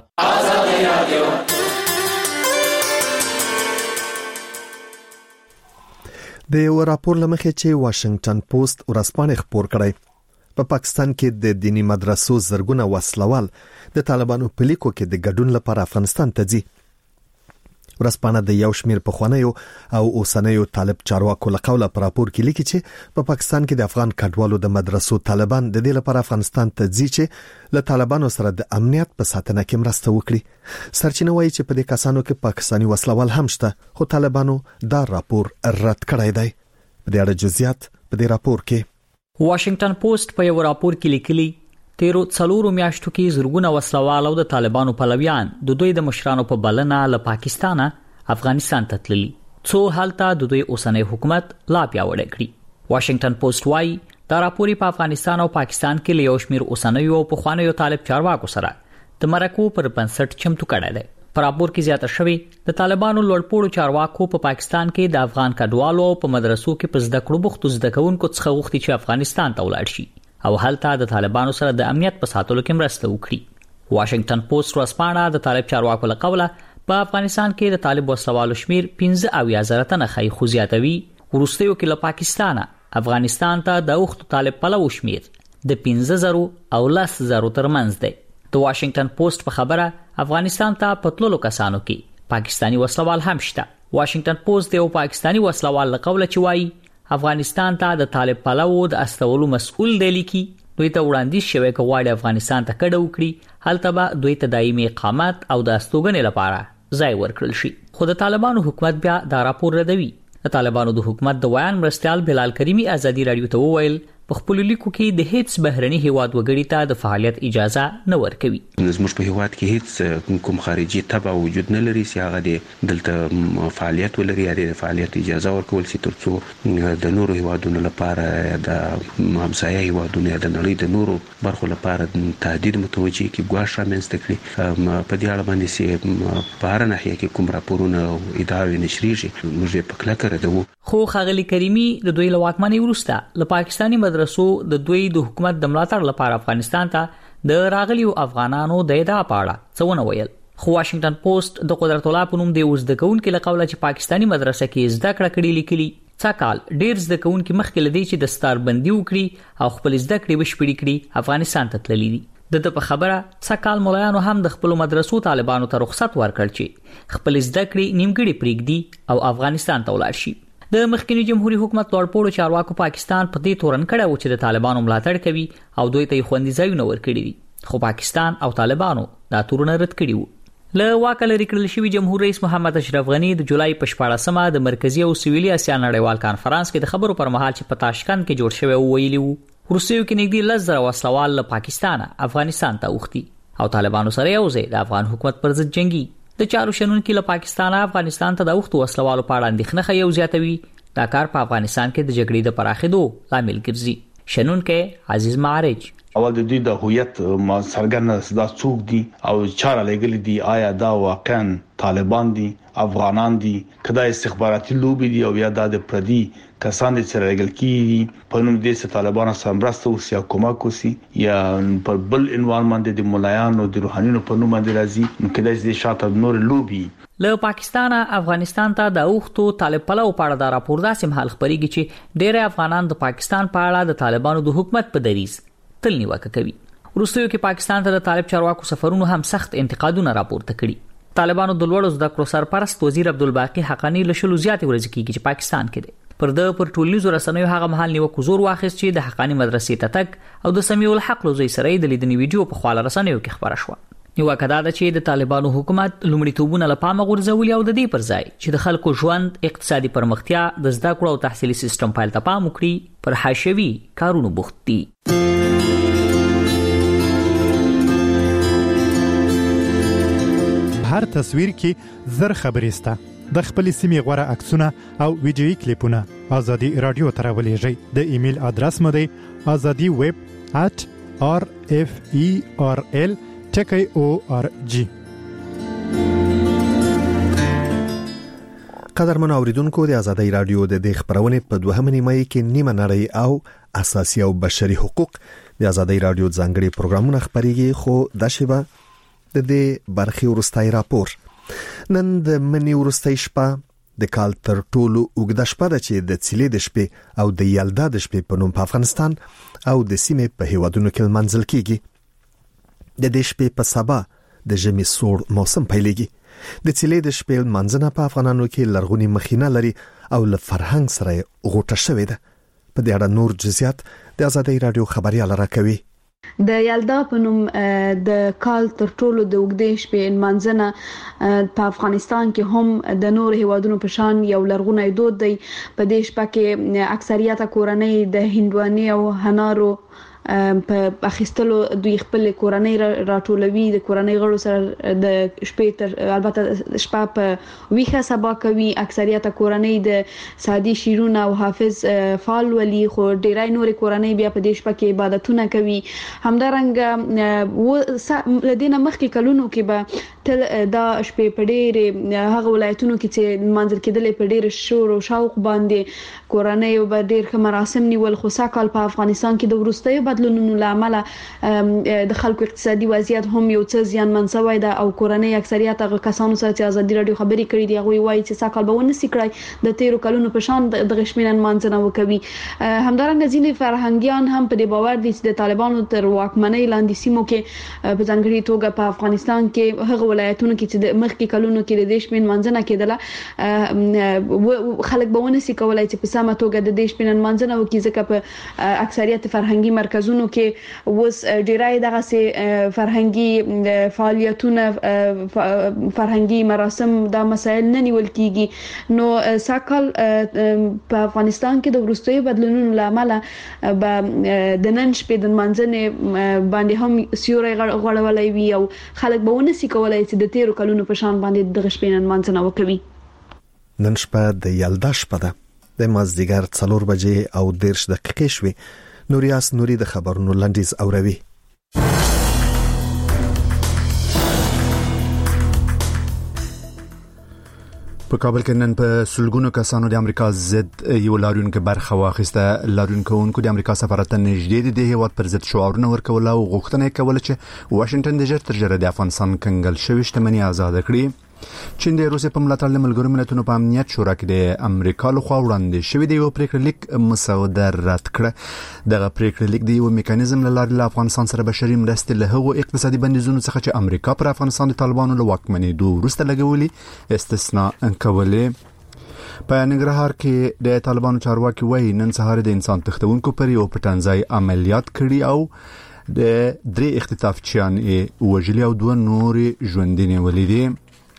د یو راپور لمخې چې واشنگټن پوسټ ورځپاڼه خبر کړی په پا پاکستان کې د دینی مدرسو زرګونه وسلوال د طالبانو په لیکو کې د ګډون لپاره افغانستان ته ځي. ورځپاڼه د یو شمیر پخوانیو او اوسنیو طالب چارواکو له قوله پر راپور کې لیکي چې په پا پاکستان کې د افغان کډوالو د مدرسو طالبان د دې لپاره افغانستان ته ځي چې له طالبانو سره د امنیت په ساتنه کې مرسته وکړي. سرچینه وایي چې په دې کسانو کې پاکستاني وسلوال هم شته، خو طالبانو دا راپور رد کړی دی. په دې اړه جزئیات په دې راپور کې. واشنگټن پوسټ په یو راپور کې لیکلي تیرو څلورو میاشتو کې زرګونه وسلوال او د طالبانو پلویان د دوی د مشرانو په بلنه له پاکستانه افغانستان ته تللي څو هلته د دوی اوسنی حکومت لا پیاوړی کړي. واشنگټن پوسټ وايي دا راپور په افغانستان او پاکستان کې له یو شمېر اوسنیو او پخوانیو طالب چارواکو سره د مرکو پر بنسټ چمتو کړی دی. په راپور کې زیاته شوی د طالبانو لوړپوړو چارواکو په پاکستان کې د افغان کډوالو په مدرسو کې په زده کړو بوختو زده کوونکو څخه غوښتي چې افغانستان ته ولاړ شي او هلته د طالبانو سره د امنیت په ساتلو کې مرسته وکړي. واشنگټن پوسټ ورځپاڼه د طالب چارواکو له قوله په افغانستان کې د طالب وسلوالو شمیر پنځه اویا زره تنه ښیي، خو زیاتوي وروستیو کې له پاکستانه افغانستان ته د اوښتو طالب پلو شمیر د پنځه زرو او لس زرو ترمنځ دی. د واشنگټن پوسټ په خبره افغانستان ته په تللو کسانو کې پاکستاني وسلوال هم شته. واشنگټن پوسټ د یو پاکستاني وسلوال له قوله چې وایي افغانستان ته د طالب پلو د استولو مسؤل دی لیکي دوی ته وړاندیز شوی که غواړي افغانستان ته کډه وکړي هلته به دوی ته دایمي اقامت او د استوګنې لپاره ځای ورکړل شي. خو د طالبانو حکومت بیا دا راپور ردوي. د طالبانو د حکومت د ویان مرستیال بلال کریمی ازادي رادیو ته وویل په خپل لیکو کې د هیڅ بهرني هیواد وګړي ته د فعالیت اجازه نه ورکوي. زموږ په هیواد کې هیڅ کوم خارجي تبع وجود نه لري چې هغه دلته فعالیت ولري یا د فعالیت اجازه ورکول شي ترڅو د نورو هیوادونو لپاره د همسایه هیوادونو یا د نړۍ د نورو برخو لپاره تهدید متوجه کی ګواښ رامنځته کړي. په دې اړه باندې چې په هر ناحیه کې کوم راپورونه او ادعاوې نشریږي موږ یې په کلکه ردوو. خو ښاغلي کریمي د دوی له واکمنۍ وروسته له پاکستاني مدرسو د دوی د حکومت د ملاتړ لپاره افغانستان ته د راغلیو افغانانو د ادعا په اړه څه ونه ویل. خو واشنگټن پوسټ د قدرت الله په نوم د یو زده کوونکي له قوله چې پاکستاني مدرسه کې زده کړه کړې لیکلي څه کال ډېر زده کوونکي مخکې لدی چې د ستاربندي وکړي او خپل زده کړې بشپړې کړي افغانستان ته تللي دي. د په خبره څه کال مولایانو هم د خپل مدرسو طالبانو ته رخصت ورکړ چې خپل زده کړې نیمګړې پریږدي او افغانستان ته ولاړ شي. د مخکنی جمهوریت حکومت لوړپوړو چارواکو پاکستان په دې تورن کړه و چې د طالبانو ملاتړ کوي او دوی ته خوندي ځایونه ورکړي دي. خو پاکستان او طالبانو دا تورونه رد کړي وو. له واکه لري کړل شوی جمهور رئیس محمد اشرف غنی د جولای په شپاړسمه د مرکزی او سویلي اسیا نړیوال کانفرنس کې د خبرو پر مهال چې په تاشکند کې جوړ شوی ویلی وو روسیو کې نږدې لس زره وسلوال له پاکستان افغانستان ته اوختي او طالبانو سره یو ځای د افغان حکومت پر ضد جنگي. د چارو شنونکو له پاکستان افغانستان ته د اوختو وسلوالو په اړه اندېښنه خو یو زیاتوي. دا کار په افغانستان کې د جګړې د پراخېدو لامل ګرځي. شنونکو عزیز معارج اول د دوی د هویت ما سرګرنه دا څوک دي او چاره لګل دي آیا دا واقعا طالبان دي افغانان دي کدا استخباراتي لوبي دي او یا د پردي کسان چې لګل کیږي په نوم د طالبانو سره مرسته وسیا کومک وسی یا پر بل عنوان باندې د مولایانو د روحانيونو په نوم باندې راځي نو کدا چې شاته نور لوبي. له پاکستان افغانستان ته د اوختو طالب پلو په اړه د راپور داسې مهال خبريږي چې ډېر افغانان د پاکستان په اړه د طالبانو د حکومت په دریز تل نیوکه کوي. روسیو کې پاکستان ته د طالب چارواکو سفرونو هم سخت انتقادونه راپورته کړي. طالبانو د لوړو زده کړو سرپرست وزیر عبدالباقی حقانی له شلو زیاتې ورځې کېږي چې پاکستان کې دی. پر د پر ټولنیزو رسنیو هغه محل نیوکو زور واخیست چې د حقانی مدرسې ته تک او د سمیع الحق لوزي سره د لیدنې ویډیو په خواله رسنیو کې خبره شوه. نیوکه دا ده چې د طالبانو حکومت لومړیتوبونه له پامه غورځولي او د دې پر ځای چې د خلکو ژوند اقتصادي پرمختیا د زده کړو او تحصیلي سیستم په اړه پام وکړي پر حاشوي کارونو بوخت دي. هر تصویر کې زر خبرې سته. د خپل سیمې غوړه عکسونه او ویډیوي کلیپونه ازادي رادیو ته راولېږئ. د ایمیل ادرس مو دی azadi web at r f e r l ټکی او ار جی. قدرمن اوریدونکو د ازادي رادیو د دې خبرونه په دوهمه نیمه کې نیمه نړۍ او اساسي او بشري حقوق د ازادي رادیو ځانګړي پروګرامونه خبريږي. خو د شیبه د دې برخي ورستای راپور نن د منی ورستای شپه د کال تر ټولو اوږده شپه ده چې د چيلي د شپې او د یلدا د شپې په نوم په افغانستان او د سیمې په هیوادونو کې منځل کیږي. د دې شپې په سبا د ژمي سوړ موسم پیلېږي. د چيلي د شپې منځنه په افغانانو کې لرغونی مخینه لري او له فرهنګ سره غوټه شوې ده. په دې اړه نور جزئیات د ازادي رادیو خبريال راکوي. د یلدا په نوم د کال تر ټولو د وګړي شپې منځنه په افغانستان کې هم د نور هیوادونو په شان یو لرغونی دود دی. په دې شپه کې اکثریت کورنۍ د هندواني او هنارو په اخیستلو دوی خپل کورنۍ راټولوي. د کورنۍ غړو سره د شپې تر البته شپه په ویخه سبا کوي. اکثریت کورنۍ د سادي شیرونه او حافظ فال ولي خو ډیرای نور کورنۍ بیا په دې شپه کې عبادتونه کوي. همدارنګه و لدينا مخکې کلونو کې به تل دا شپې په ډېر هغه ولایتونو کې چې منځل کېدلې په ډېر شور او شوق باندې کورنۍ به ډېر ښه مراسم نیول. خو ساکال په افغانستان کې د ورستیو بدلونونو لامل د خلکو اقتصادي وضعیت هم یو څه زیانمن شوی ده او کورنۍ اکثریت هغه کسانو سره چې ازادي رادیو خبرې کړې دي هغه وایي چې ساکال به ونه سکړای د تیرو کلونو په شان د غشمینن مانځنه وکوي. همدارنګه ځینې فرهنګيان هم په دې باور دي چې د طالبانو تر واکمنۍ لاندې سیمو کې په ځانګړي توګه په افغانستان کې هغه ولایتونو کې چې د مخکې کلونو کې د دیش پین منځنه کېدله خلک به ونه سي کولای چې په سمه توګه د دیش پین منځنه وکړي ځکه په اکثریت فرهنګي مرکزونو کې اوس ډیرای دغه سي فرهنګي فعالیتونه فرهنګي مراسم دا مسایل نه نیول کیږي نو ساکل په افغانستان کې د ورستوي بدلونونو لامل به د نن شپې د منځنه باندې هم سیوري غړولای وي او خلک به ونه سي کولای چې د تیرو کلونو په شان باندې د غشپینن منځنه وکوي. نن شپه د یلدا شپه ده د مازدیګر څلور بجې او دیرش دقیقې شوې. نوریاس نوري د خبرونو لنډیز اوروي. په کابل کې نن په سلګونو کسانو د امریکا ضد یو لاریونکو برخه واخیسته. لاریونکو د امریکا سفارت ته نږدې د هیواد پر ضد شعارونه ورکول او غوښتنه کوله چې واشنگټن د ژر تر ژره د افغانستان کنګل شوی شتمنۍ آزاد کړي. چین د روسیې په ملاتړ له ملګرو ملتونو په امنیت شورا کې د امریکا لخوا وړاندې شوی د یو پریکړه لیک مسوده رد کړه. دغه پریکړه لیک د یو میکانیزم له لارې له افغانستان سره بشري مرستې له هغو اقتصادي بندیزونو څخه چې امریکا پر افغانستان د طالبانو له واکمنېدو وروسته لګولي استثناء کولې. په ننګرهار کې د طالبانو چارواکي وایي نن سهار د انسان تښتونکو پر یو پټنځای عملیات کړي او د درې اختطافچیان وژلي او دوه نورې ژوندۍ نیولې دي.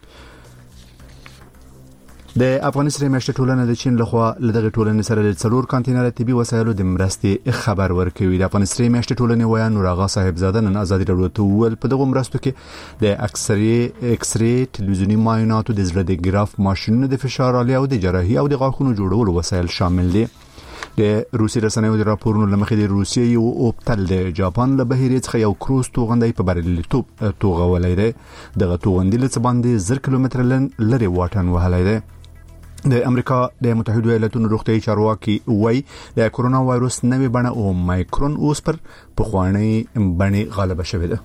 د افغانستان میاشتې ټولنه د چین لخوا لدغه ټولنې سره د څلور کانټینر طبي وسایلو د مرستې خبر ورکوي. د افغانستان میاشتې ټولنې وایي نور آغا صاحبزاده نن ازادي راډیو ته وویل په دغه مرستو کې د اکسرې اکسرې تلویزیونی معایناتو د زړه د ګراف ماشینونو د فشار عالي او د جراحي او د غاښونو جوړولو وسایل شامل دي. د روسي رسنیو د راپورونو لمخې د روسیې یو اوپتل د جاپان له بهیرې څخه یو کروز توغندۍ په بریالیتوب توغولای دی. دغه توغندۍ له څه باندې زر کیلومتره لري واټن وهلی دی. د امریکا د متحده ایالاتونو روغتیايي چارواکي وایي د کورونا وایروس نوې بڼه او مایکرون اوس پر پخوانی بڼه غالبه شوې ده.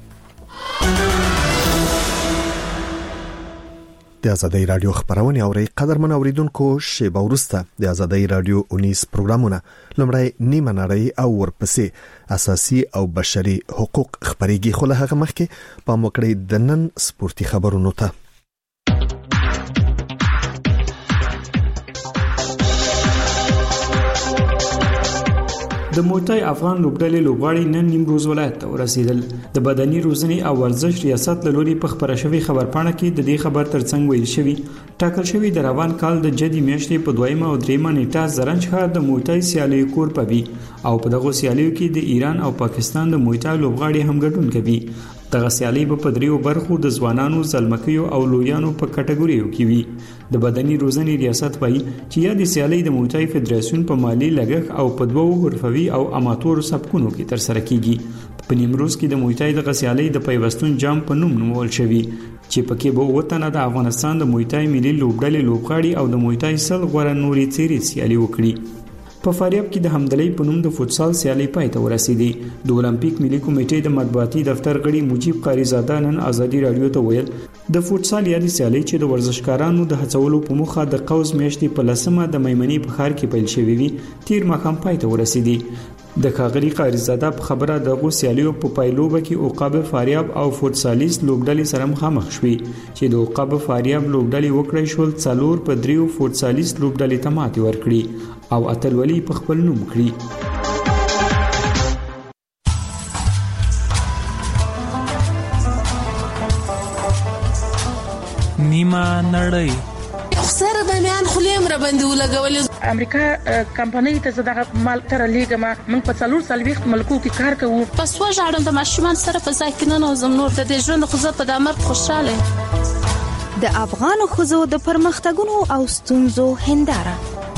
د ازادۍ رادیو خبرونه اوري قدرمن اوریدونکو شیبه ورسته د ازادۍ رادیو اونیس پروګرامونه لمړی نیمه نړۍ او ورپسې اساسي او بشري حقوق خبريږي خو له هغه مخکې په موکړې د نن سپورتي خبرونو ته. د موټای افغان لوبډلې لوبغاړي نن نیمروز ولایت ته ورسېدل. د بدني روزنې او ورزش ریاست له لوري په خبره شوی خبرپاڼه کې د دې خبر ترڅنګ ویل شوی ټاکل شوی د روان کال د جدي میاشتې په دویمه او دریمه نیټه زرنج ښار د موټای سیالي کور پوي او په دغه سیالیو کې د ایران او پاکستان د موټای لوبغاړي هم ګډون کوي. دغه سیالي په پدریو برخو د ځوانانو زلمکیو او لویانو په کټګوریو کې وي. د بدني روزنې ریاست وایي چې یا د سیالي د موټای فدراسیون په مالی لګښت او په دوو حرفوي او اماتور سبکونو کې تر سره کیږي. په نیمروز کې د موټای د سیالي د پیوستون جام په نوم نومول شوی چې پکې به وطن د افغانستان د موټای ملي لوبډلې لوبغاړي او د موټای سل غوړه نوري چیرې سیالي وکړي. په فاریاب کې د حمدلۍ په نوم د فوتسال سیالي پای ته ورسېدې. د اولمپیک ملي کمیټې د مطبوعاتي دفتر غړي مجيب قاریزاده نن ازادي رادیو ته ویل د فوتسال یادي سیالي چې د ورزشکارانو د هڅولو په موخه د قوس میاشتې په لسمه د میمنې په ښار کې پیل شوې وي تیر ماښام پای ته ورسېدې. د ښاغلي قاریزاده په خبره دغه سیالیو په پایلوبه کې عقاب فاریاب او فوتسالیست لوبډلې سره مخامخ شوې چې د عقاب فاریاب لوبډلې وکړې شول څلور په دریو فوتسالیست لوبډلې ته ماتې ورکړي او اتلولي په خپل نوم کړی. نیمه نړۍ سره د میان خلیم را باندې ولګول. امریکا کمپنۍ ته زداغه مال تر لیګما من په څلور سالويخت ملکو کې کار کوو. پس وژاړم د ماشومان سره په ځای کې نه نوزم نور د دې ژوند خو زه په دامر خوشاله. د افغان خوځو د پرمختګونو او ستونزو هنداره.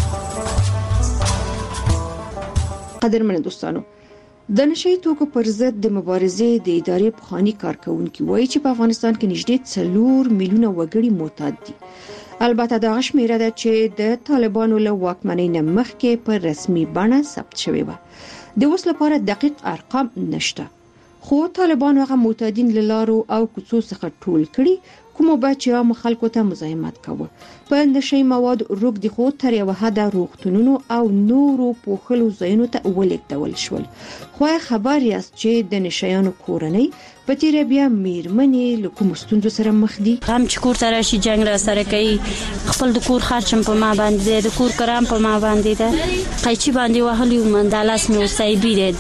قدرمن دوستانو، د نشئی توکو پر ضد د مبارزې د ادارې پخوانی کارکونکي وایي چې په افغانستان کې نږدې څلور میلیونه وګړي معتاد دي. البته دا شمیره ده چې د طالبانو له واکمنۍ نه مخکې په رسمي بڼه ثبت شوې و. د اوس لپاره دقیق ارقام نشته، خو طالبان هغه معتادین له لارو او کوڅو څخه ټول کړي کومه به چې عام خلکو ته مزاحمت کاوه. په نشي مواد روغ دي خو تر یو حد روغتونونو او نورو پوخلو ځایونو ته ولیکدول شول. خو خبر یاست چې د نشيانو کورنۍ په تیر بیا میرمنې له کوم ستونزو سره مخ دي. هم چې کور ته راشي جنگ را سره کوي، خپل د کور خرچم په ما باندې، د کور کرام په ما باندې ده، قیچي باندې وهلی ومن د لاس مې وسایبي ده.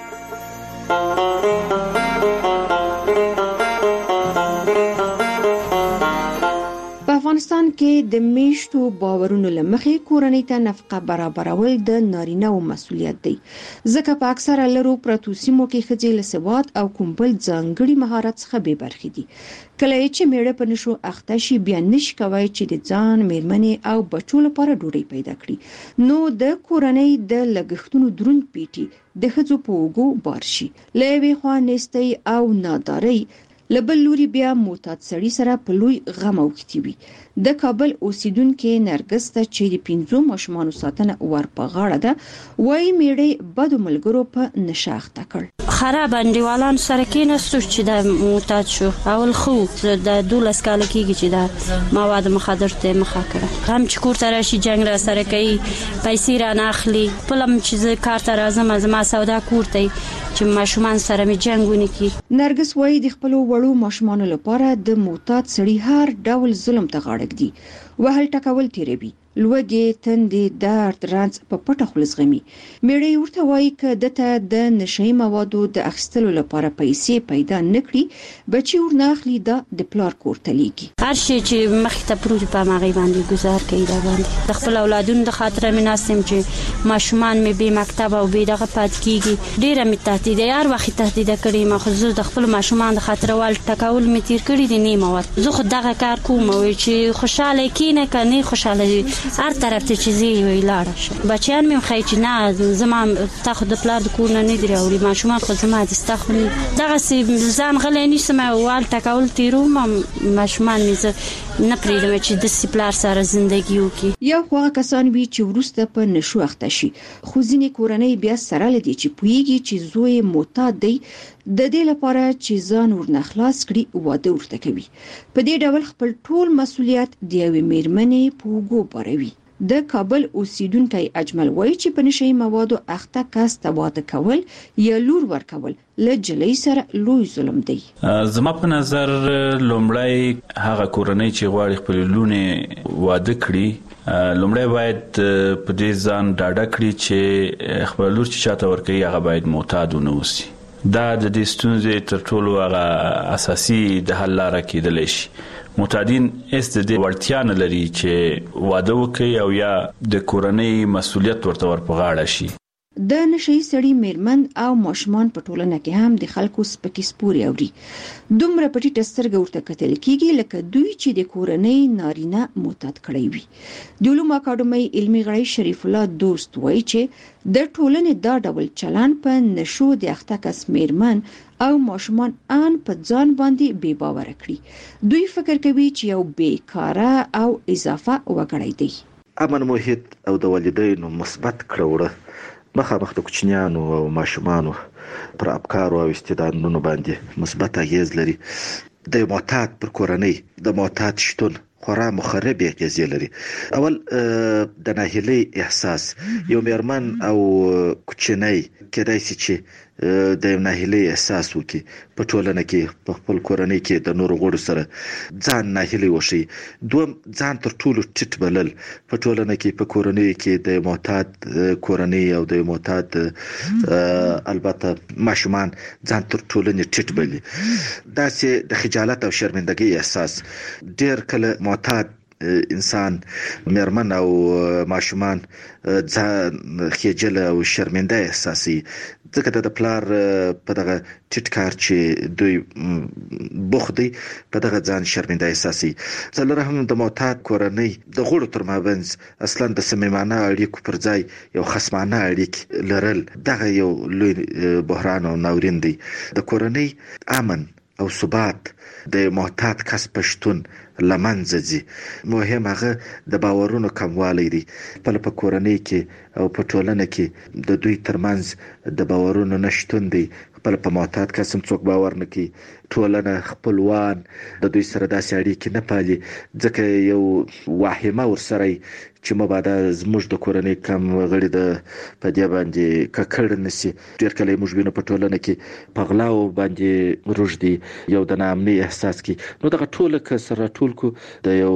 افغانستان کې د میشتو باورونو لمخې کورنۍ ته نفقه برابرول د نارینه او مسولیت دی، ځکه په اکثره لرو پرتو سیمو کې ښځې له سواد او کومبل ځانګړي مهارت څخه بې برخې دي. کله چې میړه په نشو اخته شي بیا نشي کوي چې د ځان، میرمنې او بچو لپاره ډوډۍ پیدا کړي، نو د کورنۍ د لګښتونو دروند پیټي د ښځو په اوږو بار شي. له یوې خوا نیستۍ او نادارۍ، له بل لوري بیا معتاد سړي سره په لوی غم اوښتي وي. د کابل اوسیدونکو نرګس ته چې د پنځو ماشومانو ساتنه ور په غاړه ده، وایي میړه بدو ملګرو په نشه اخته کړ. خراب انډیوالان سره کې نستو چې د معتاد شو اول خو د دولس کال کېږي چې د مواد مخدر ته مخه کړه. هم چې کور ته راشي جنگ را سره کوي، پیسې را ناخلي، پلم چې کار ته راځم زما سودا کور ته چې ماشومان سره می جنگونه کی. نرګس وایي د خپل وړو ماشومانو لپاره د معتاد سړي هر ډول ظلم ته غاړه ږدي، وهل ټکول تیروي، لوګي، تندې، درد، رنځ په پټه خلص غمي. میړه ورته وایي ک دته د نشي موادو د اخیستلو لپاره پیسې پیدا نکړي، بچي ورناخلي د د پلار کور ته لیږي. هر شي چې مخ ته پروت په ماغي باندې گزار کوي، دا باندې د خپل اولادونو د خاطر مې ناسم چې ماشومان مې به مکتب او به دغه پات کیږي. ډیره مې تهدید هر وخت تهدید کړي، ما خو زه د خپل ماشومان د خاطر وال ټکول مې تیر کړی دي نیمه وخت. زه خو دغه کار کوم او چې خوشاله کینه کني خوشاله هر طرف ته چې زی وی لاړ شي. بچیان مې خای چې نه زما تاخو د پلار د کور نه نه دی او ماشومان خو زما د استخو دغه سي ځان غلې نشم وال ټکول تیرو ما ماشومان مې نه پریدم چې د سی پلار سره ژوندۍ وکي. یو خو کسان وی چې ورسته په نشو اخته شي، خو ځینې کورنۍ بیا سره لدی چې پویږي چې زوی معتاد دی، د دې لپاره چې ځان ورنخلاص کړي واده ورته کوي. په دې ډول خپل ټول مسولیت د یوې میرمنې په اوږو باروي. د کابل اوسیدونکو اجمل وایي چې په نشي موادو اخته کس ته واده کول یا لور ورکول له جلۍ سره لوی ظلم دی. زما په نظر لومړی هغه کورنۍ چې غواړي خپل لونه واده کړي، لومړی باید په دې ځان ډاډه کړي چې خپل لور چې چاته ورکوي هغه باید معتاد ونه اوسي. دا د دې ستونزې تر ټولو هغه اساسي د حل لاره کېدلی شي. معتادین است د ورتیا نه لري چې واده وکړي او یا د کورنۍ مسولیت ورته ور په غاړه شي. د نشي سړي میرمن او ماشومان په ټولنه کې هم د خلکو سپکی سپوري اوري. دومره پټی ټسترګ ورته کتل کیږي لکه دوی چې د کورنۍ نارینه معتاد کړی وي. د علوم اکاډمي علمي غړي شریف الله دوست وایي چې د ټولنې دا ډول چلن په نشو د اخته کس میرمن او ماشومان ان په ځان باندې بے باور کړي. دوی فکر کوي چې یو بیکاره او اضافه وګړی دی. امن محیط او د والدینو مثبت کړوړه مخامخ د کوچنیانو او ماشومانو پر افکار او استعدادونو باندې مثبت اغیز لري. د معتاد پر کورنۍ د معتاد شتون خورا مخرب اغیز لري. اول د ناهیلۍ احساس، یو میرمن او کوچنۍ کېدای شي چې د ناهیلۍ احساس وکړي په ټولنه کې، په خپل کورنۍ کې د نورو غړو سره ځان ناهیلۍ وشي. دوم ځان تر ټولو ټیټ بلل په ټولنه کې، په کورنۍ کې د معتاد کورنۍ او د معتاد البته ماشومان ځان تر ټولنې ټیټ بلي. داسې د خجالت او شرمندګۍ احساس ډېر کله معتاد انسان میرمن او ماشومان ځان خجل او شرمنده احساسي، ځکه د پلار په دغه ټیټ کار چې دوی بوخ دی په دغه ځان شرمنده احساسي. څلور هم د معتاد کورنۍ د غړو تر مابینځ اصلا د صمیمانه اړیکو پر ځای یو خصمانه اړیکې لرل، دغه یو لوی بحران او ناورین دی. د کورنۍ امن او ثبات د معتاد کس پښتون لمنځه ځي. مهم هغه د باورونو کموالی دی. په په کورنۍ کې او په ټولنه کې د دوی ترمنځ د باورونو نشټون دی. بل په معتاد قسم څوک باور نه کوي، ټولنه خپلوان د دوی سره داسې اړیکې نه پالي، ځکه یو واهمه ورسره چې مبادا زموږ د کورنۍ کم غړي د په دې باندې ککړ نسی. ډېر کله موږ وینو په ټولنه کې په غلاو باندې روږدي یو د ناامنۍ احساس کی. نو دغه ټوله کسره ټول کو د یو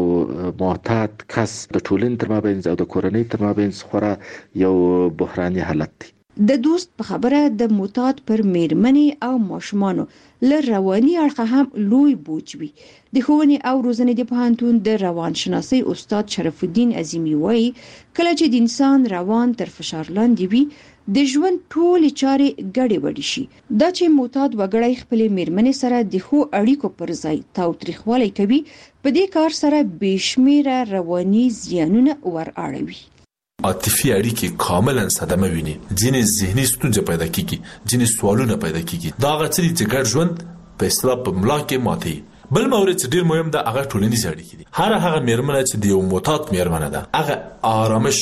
معتاد کس د ټولنې تر مابین او د کورنۍ تر مابین خورا یو بحراني حالت دی. د دوست په خبره د معتاد پر میرمنې او ماشومانو له رواني اړخه هم لوی بوج وي. د ښوونې او روزنې د پوهنتون د روانشناسۍ استاد شرف الدین عظیمی وایي کله چې د انسان روان تر فشار لاندې وي د ژوند ټولې چارې ګډې وډې شي. دا چې معتاد وګړی خپل میرمنې سره د ښو اړیکو پر ځای تاوتریخوالی کوي، په دې کار سره بېشمیره رواني زیانونه ور اړوي. عاطفي اړیکې کاملا صدمه ویني، ځینې ذهني ستونزې پیدا کیږي، ځینې سوالونه پیدا کیږي. دا هغه څه چې ګډ ژوند په اصطلاح په ملا کې ماتي. بل مورد چې ډیر مهم ده هغه ټولنیز اړیکې دي. هر هغه میرمنه چې د یو معتاد میرمنه ده، هغه آرامش،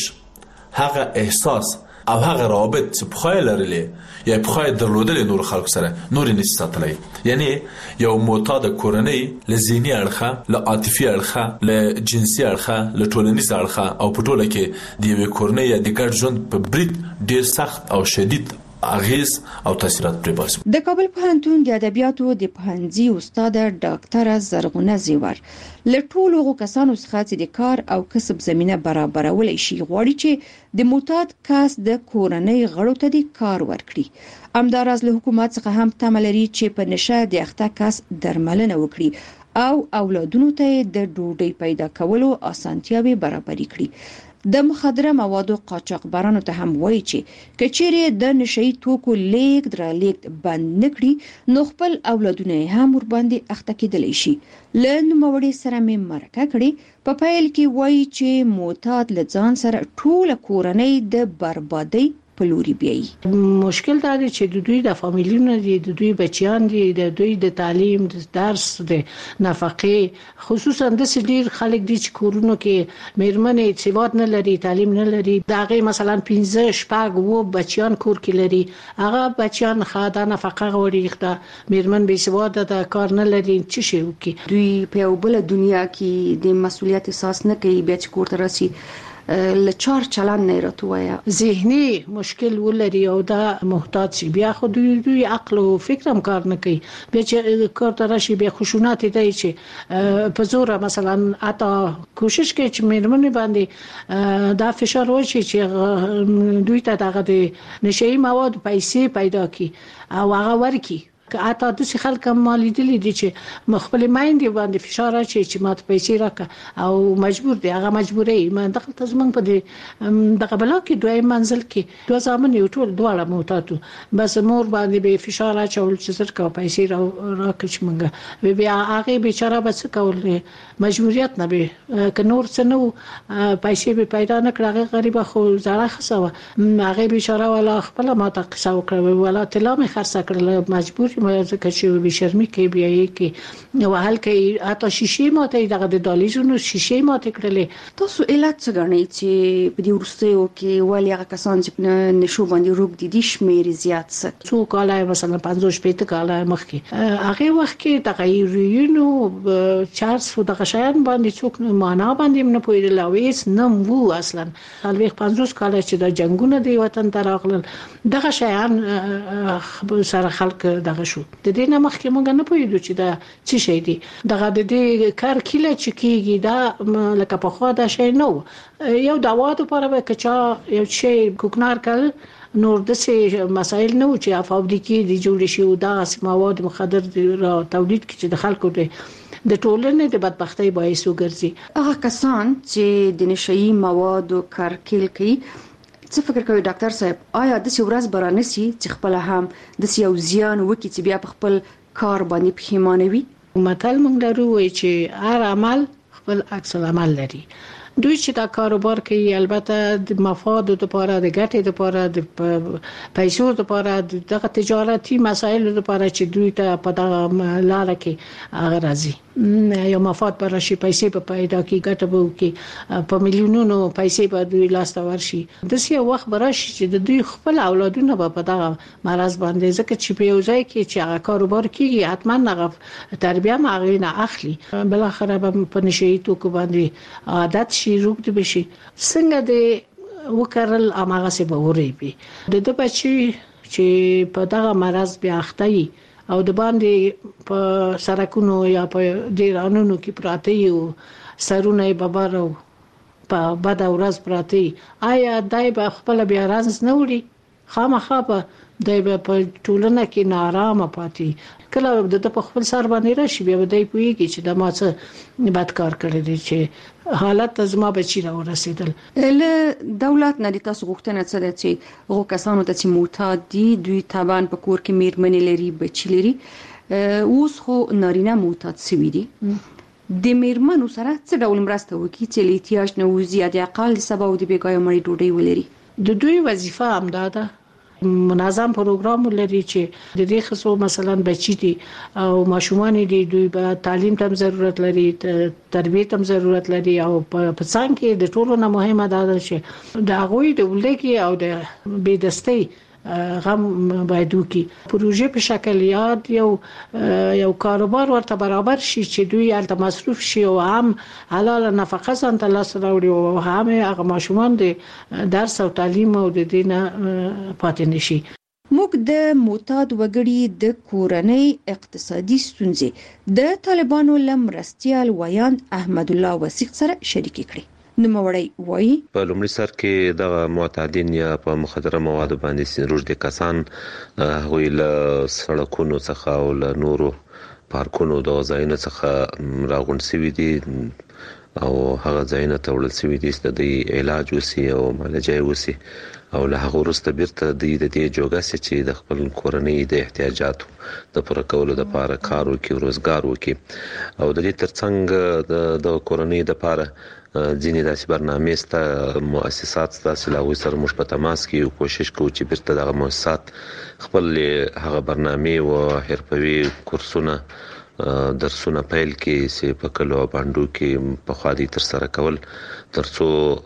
هغه احساس او هغه رابط چې په خای لرلې یا په خای درلودلې نور خلکو سره نور نشي ساتلای. یعنی یو معتاد کورنۍ له ذهني اړخه، له عاطفي اړخه، له جنسي اړخه، له ټولنیز اړخه او په ټوله کې د یو کورنۍ یا د ګډ ژوند په برید ډیر سخت او شدید اغیز او تاثیرات پرې باسي. د کابل پوهنتون د ادبیاتو د پوهنځي استاد ډاکټره زرغونه زیور له ټولو هغو کسانو څخه چې د کار او کسب زمينه برابرولای شي غواړي چې د معتاد کس د کورنۍ غړو ته د کار ورکړي. همداراز له حکومت څخه هم تمه لري چې په نشه د اخته کس درملنه وکړي او اولادونو ته د ډوډۍ پیدا کولو اسانتیاوي برابرې کړي. د مخدره موادو قاچاقبرانو ته هم وایي چې کچېره د نشئی توکو لیک درا لیک بند نکړي نو خپل اولادونه هم ور باندې اخته کېدلی شي. له نوموړي سره مې مرکه کړې. په پیل کې وایي چې معتاد له ځان سره ټول کورنۍ د بربادۍ په لوري بیایي. مشکل دا دی چې د دوی د فامیلونو دي، د دوی بچیان دي، د دوی د تعلیم، د درس، د نفقې، خصوصا د ډیر خلک دي چې کورونو کې میرمنې سواد نه لري، تعلیم نه لري. دا غي مثلا پنځه شپږ وو بچیان کور کې لري، هغه بچیان خاطر نفقه غوړي، خاطر میرمن بې سواد ده، کار نه لري، څه شي وکي. دوی په یو بل دنیا کې د مسولیت احساس نه کوي، بیا چې کور ته راسي لچار چلان نه راتوایا، ذهني مشکل ولري او دا محتاج شي. بیا خو دوی دوی عقل او فکر هم کار نه کوي. بیا چې کار ته راشي بیا خشونت دی چې په زور مثلا اته کوشش کوي چې میرمنې باندې دا فشار وشي چې دوی ته دغه د نشئی مواد پیسې پیدا کړي او هغه ورکړي. اته د څه خلک مالي دي چې مخبل مایند باندې فشار اچي چې ماته پیسې راکا او مجبور دي، هغه مجبورې ما دغه تزمن په دې دغه بلا کې دوی منزل کې دوه ځامن یو ټول دواړه موتاتو بس مور باندې به فشار اچول چې زر کا پیسې را راکچ منګه بیا هغه بیچاره بس کول مجبوریت نه به ک نور څه نو پیسې به پیدا نه کړه. غریب خو زړه خسوه، هغه بیچاره ولا خپل ماته قصه وکړه ولا تلا مې خرڅ کړل، مجبور مې ځکه چې به شرمې کې بیا یې کې نو حل کې اته شیشې ماته دغه د دالیزونو شیشې ماته کړلې. تاسو علت څه غنئ چې په دې ورستیو کې ولی هغه کسان چې نشو باندې روغ دي د شمیر زیات څه څو کاله مثلا پنځوس شپږ کاله مخکې هغه وخت کې تغیرونو چارج خو دغه شیان باندې څوک نه معنا باندې نه پوهیدل او هیڅ نه وو اصلا. الوی پنځوس کاله چې د جنگونو دی وطن ته راغلل دغه شیان سره خلک دغه شو. د دې نه مخکې موږ نه پوهیدو چې دا څه شي دی. دغه د دې کار کله چې کیږي دا لکه په خوا دا شی نو یو دوا د لپاره وکچا یو شی کوکنار کړ نور د سه مسائل نو چې فابریکې دی جوړ شي او دا مواد مخدر را تولید کړي د خلکو ته د ټولنې د بدبختۍ باعث وګرځي. هغه کسان چې د نشئی موادو کارکل کوي څه فکر کوي ډاکټر صاحب آیا د ورځ برانسي چې خپل هم د یو زیان وکي چې بیا په خپل کار باندې پښیمانه وي؟ متل موږ لرو چې هر عمل خپل عکس العمل لري. دوی چې دا کاروبار کوي البته د مفاد لپاره د ګټې لپاره د پیسو لپاره دغه تجارتي مسایل لپاره چې دوی ته په دغه لار کې هغه راځي. یو مفاد پر شي پیسې په پیدا کې ګټه به وکي په میلیونونو پیسې به دوی لاسته ورشي د سې وخت براشي چې د دوی خپل اولادونه به په دغه مرز باندې ځکه چې په یو ځای کې چې هغه کاروبار کوي حتما هغه تربیه ماغینه اخلي بل اخر به په نشي توکو باندې عادت شي روغ بشي څنګه د وکړل اماغه سه به ورېبي د د بچي چې په دغه مرز بیا اخته او د باندې په سرکونو یا په ډیرانونو کې پراته یو سرونه ببارو په بد ورځ پراته آیا دای په خپل بیا راز نه وړي خامخا په دای په ټولنه کې نارامه پاتې کله د په خپل سر باندې راشي بیا دای پويږي چې د ماڅه بد کار کړی دی چې حالت زما بچی را ورسېدل له دولت نه د تاسو غوښتنه څه ده چې هغه کسانو ته چې معتاد دي دوی تابان په کور کې میرمنې لري بچی لري اوس خو نارینه معتاد سوي دي د میرمنو سره څه ډول مرسته وکړي چې له احتیاج نه وزي د اقل سبب د بیګای مړی ډوډۍ ولري د دوی وظیفه هم ده منظم پروګرام لري چې د دې خصو مثلا بچی دي او ماشومان دي دوی به تعلیم ته ضرورت لري تربیه ته ضرورت لري او په څنګه کې د ټولو نه مهمه ده چې د هغوی د ولګي او د بيدستي غم باید وکي پروژه په شکل یاد یو یو کاروبار ورته برابر شي چې دوی الته مصروف شي او هم حلال نفقه ځان ته لاس راوړي او هم هغه ماشومان د درس او تعلیم او د دینه پاتې نشي موږ د معتاد وګړي د کورنۍ اقتصادي ستونزې د طالبانو لمرستيال ویان احمد الله وسیق سره شریک کړي نوموړی وایي په لومړي سر کې د معتادین یا په مخدره موادو باندې سروج د کسان هغوی له سړکونو څخه او له نورو پارکونو د ځایونو څخه راغونډ شوي دي او هغه ځایونه ته وړل شوي دي چې د علاج وسی او معالجه وسی او له هغه وروسته بیرته د دې جوګه چې د خپل کورنۍ د احتیاجاتو د پوره کولو لپاره کار وکړي روزګار وکړي او د دې ترڅنګ د کورنۍ لپاره ځینې داسې برنامې ست مؤسسات ستاسو له وې سره مش په تماس کې کوشش کوو چې بیرته دغه مؤسسات خپل هغه برنامې او حرفوي کورسونه درسونه پیل کې چې په کلو باندې کې په خادي تر سره کول ترڅو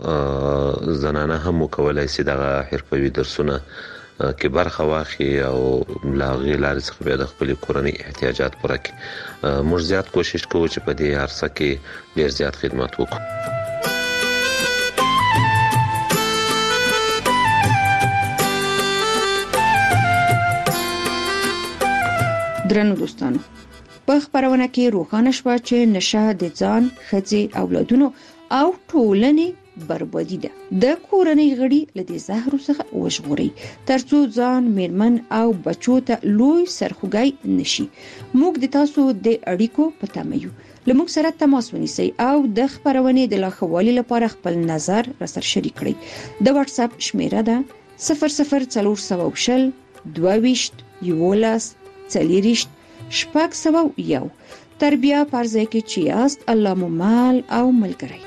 زنانه هم وکولای شي دغه حرفوي درسونه کې برخه واخلي او لا غیلار څخه به د خپل کورنۍ احتیاجات پوره کړي موږ زیات کوشش کوو چې په دې هرڅه کې ډیر زیات خدمات وکړو درنو دوستانو په خبرونه کې روښانه شو چې نشه د ځان خځې اولادونو او ټولنې بربادي ده د کورنۍ غړي لدې زهرو څخه وژغوري ترڅو ځان میرمن او بچو ته لوی سرخوږی نشي موږ د تاسو د اړیکو په تمه یو لموږ سره تماس ونیسئ او د خبرونې د لاښوالي لپاره خپل نظر را سره شریک کړئ د واتس اپ شمیره ده صفر صفر څلور سوه او شل دوه ویشت یولس څلوېښت شپږ سوه یو تربیه پرځای کې چې یاست الله مو مال او ملګری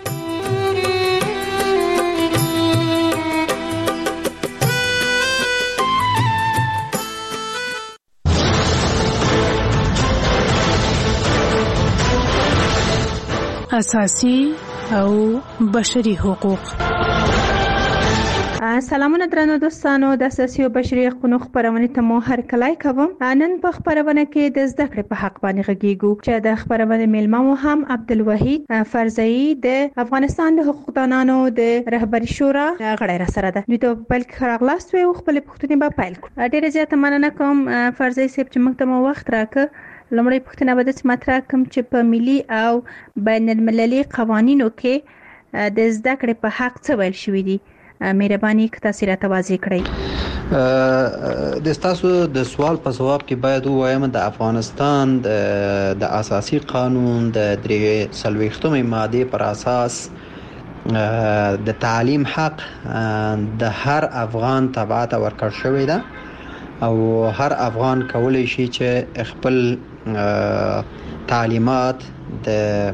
اساسي او بشري حقوق سلامونه درنو دوستانو د اساسي او بشري حقوقو خبرونه ته مو هر کلای کوم نن په خبرونه کې د زده کړې په حق باندې غږیږو چې د خبرونه میلمه مو هم عبدالوحید فرزئی د افغانستان د حقوقدانانو د رهبری شورا غړی را سره ده دوی ته بل خراغلاست او خپل پښتوني به پیل کړو ډیره زیاته مننه کوم فرزئی صاحب چې موږ ته مو وخت راکړ لمړی پښتنه به د مطرح کوم چې په ملي او بین المللي قوانینو کې د زده کړې په حق څه ویل شوی دي مهرباني که تاسو راته واضح کړئ د تاسو د سوال په جواب کې باید وایم د افغانستان د اساسي قانون د درې سلويختمې ماده پر اساس د تعلیم حق د هر افغان تبعات ورکړ شوی ده او هر افغان کولای شي چې خپل تعلیمات د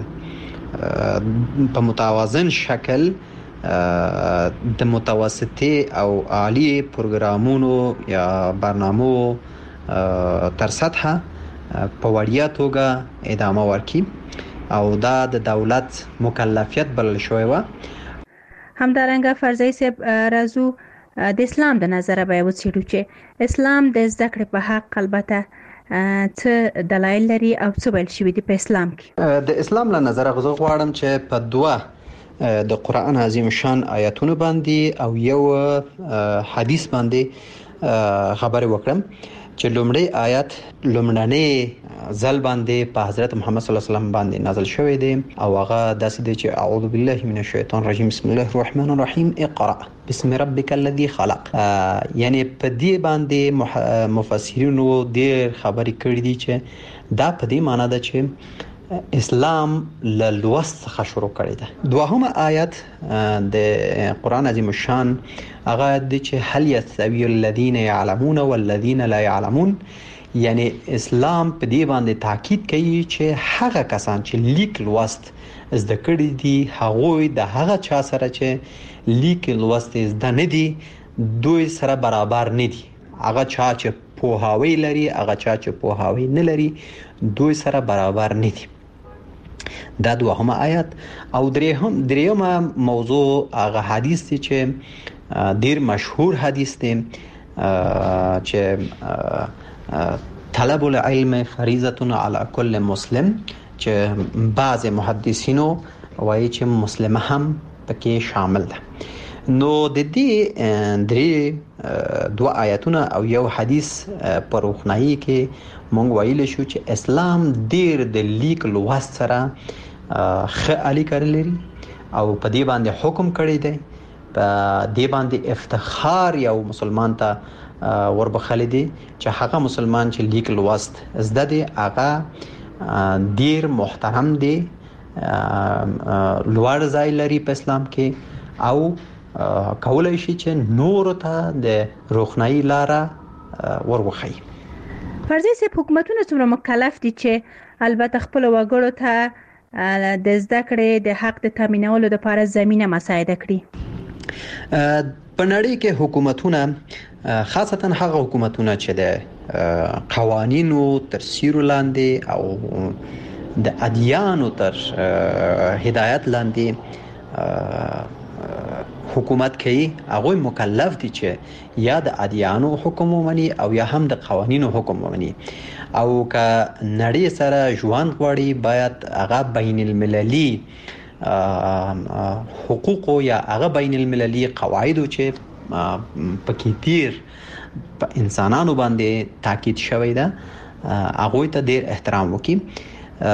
په متوازن شکل د متوسطي او عالی پروګرامونو یا برنامو تر سطحه په وړیا توګه ادامه ورکړي او دا د دولت مکلفیت بلل شوی و. همدارنګه فرضي صاحب راځو د اسلام د نظره به وڅېړو چې اسلام د زده کړې په حق البته څه دلایل لري او څه ویل شوي دي په اسلام کې. د اسلام له نظره غوښتل غواړم چې په دوه د قرآن عظیم شان آیاتونو باندې او یو حدیث باندې خبرې وکړم چې لومړی آیات لومړنی ځل باندې په حضرت محمد صلی الله علیه وسلم باندې نازل شوی دی او هغه داسې دی چې اعوذ بالله من الشیطان الرجیم بسم الله الرحمن الرحیم اقرأ بسم ربک الذی خلق. یعنی په دې باندې مفسرینو ډېر خبرې کړې دي چې دا په دې معنی ده چې اسلام له لوست څخه شروع کړی دی. دوهمه آیت د قرآن عظیم الشان هغه د چې هل یستوی الذین یعلمون والذین لا یعلمون، یعنی اسلام په دې باندې تاکید کوي چې هغه کسان چې لیک لوست زده کړي دي هغه د هغه چا سره چې لیک لوست زده نه دي دوی سره برابر نه دي. هغه چا چې پوهاوی لري هغه چا چې پوهاوی نه لري دوی سره برابر نه دي. دا دوهمه آیات. او دریم دریمه موضوع هغه حدیث دی چې ډیر مشهور حدیث دی چې طلب العلم فریضه علی کل مسلم، چې بعض محدثینو وایي چې مسلمان هم پکې شامل ده. نو د دې درې دوه آیاتونه او یو حدیث په روښنايي کې مونږ ویل شو چې اسلام ډیر د لیک لوست سره ښه اړیکه لري او په دې باندې حکم کړی دی. په دې باندې افتخار یو مسلمان ته وربخل دي چې هغه مسلمان چې لیک لوست زده دي هغه ډیر محترم دي، لوړ ځای لري په اسلام کې او کولای شي چې نور ته د روښنايي لاره وروخی. فرضي سي حکومتونه څومره مکلف دي چې البته خپل وګړو ته د زده کړې د حق د تامینولو لپاره زمينه مساعده کړي. په نړۍ کې حکومتونه خاصتا هغه حکومتونه چې د قوانینو تر سیوري لاندې او د ادیانو تر هدایت لاندې حکومت کوي هغه مکلف دي چې یا د ادیانو حکم ومني او یا هم د قوانینو حکم ومني او که نړۍ سره ژوند غواړي باید هغه بین المللي حقوق یا هغه بین المللي قواعد چې پکې تیر په انسانانو باندې تاکید شوی ده هغه ته ډیر احترام وکړي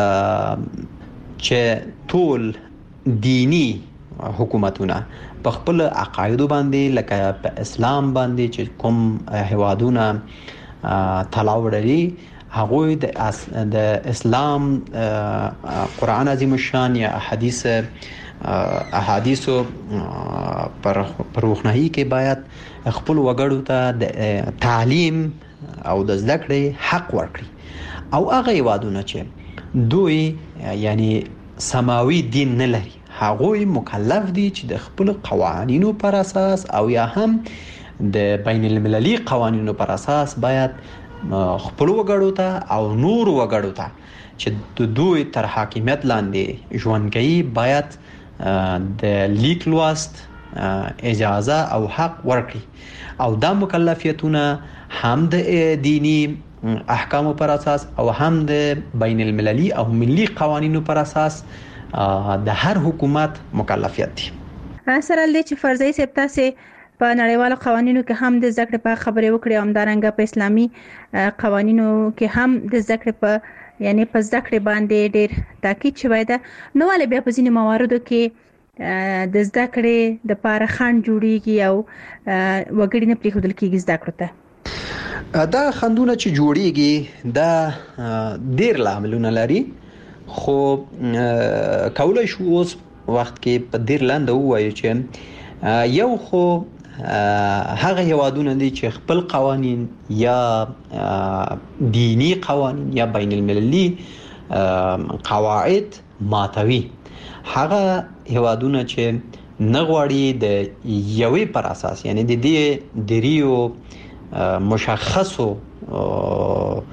چې ټول دینی حکومتونه په خپل عقاید باندې لکه په اسلام باندې چې کوم هوادونه تلاو لري هغه د اسلام قرآن عظیم الشان یا احادیث احادیثو پر روښنايي کې باید خپل وګړو ته د تعلیم او د زده کړې حق ورکړي او هغه هوادونه چې دوی یعنی سماوي دین نه لري هغه مکلف دي چې د خپل قوانینو پر اساس او یا هم د بین المللي قوانینو پر اساس باید خپل وګړو ته او نور وګړو ته چې د دوی تر حاکمیت لاندې ژوند کوي باید د لیک لوست اجازه او حق ورکړي او دا مکلفیتونه هم د دینی احکامو پر اساس او هم د بین المللي او ملي قوانینو پر اساس د هر حکومت مکلفیت دي. سره لدې چې فرضي سپتا سي په نړیوالو قوانینو کې هم د ذکر په خبرې وکړې او همدارنګه په اسلامي قوانینو کې هم د ذکر په یعنی په ذکر باندې ډېر تاکید شوی ده. نو ولې بیا په ځینې مواردو کې د ذکر د لپاره خنډ جوړیږي او وګړي نه پریښودل کېږي ذکر ته؟ دا خندونه چې جوړیږي دا ډېر لاملونه لري خو کولای شو اوس وخت کې په ډېر لاندې ووایو چې یو خو هغه هوادونه دي چې خپل قوانين یا دینی قوانين یا بین المللي قواعد ماتوي. هغه هوادونه چې نغواړي د یوې پر اساس یعنی د دې دریو مشخصو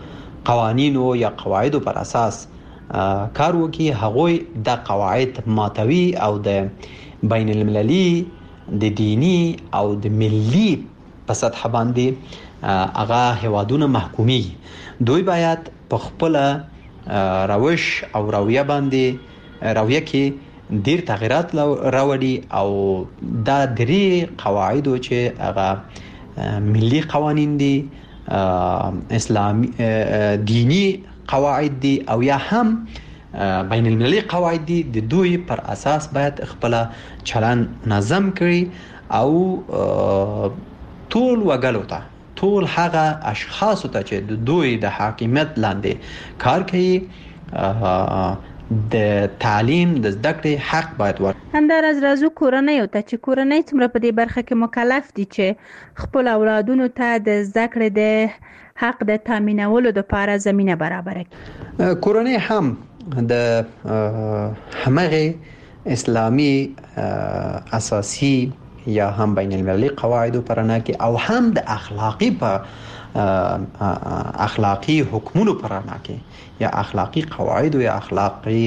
قوانینو یا قواعدو پر اساس کار وکي هغوی د قواعد ماتوي او د بین المللي د دینی او د ملي په سطح باندې هغه هوادونه محکومي. دوی باید په خپل روش او رویه باندې رویه کې ډیر تغیرات راوړي او دا درې قواعدو چې هغه ملي قوانین دي، اسلامي دینی قواعد دي او یا هم بین المللي قواعد دي، د دوی پر اساس باید خپل چلن نظم کړي او ټول وګړو ته، ټول هغه اشخاص ته چې د دوی د حاکمیت لاندې کار کوي د تعلیم د زده کړې حق باید ورکړي. همداراز راځو کورنۍ ته چې کورنۍ څومره په دې برخه کې مکلف دي چې خپل اولادونو ته د زده کړې د حق د تامینولو لپاره زمينه برابر کړي. کورنۍ هم د همغه اسلامي اساسي یا هم بین المللي قواعدو پرنا کې او هم د اخلاقی په اخلاقی حکمونو پرنا کې یا اخلاقی قواعد یا اخلاقی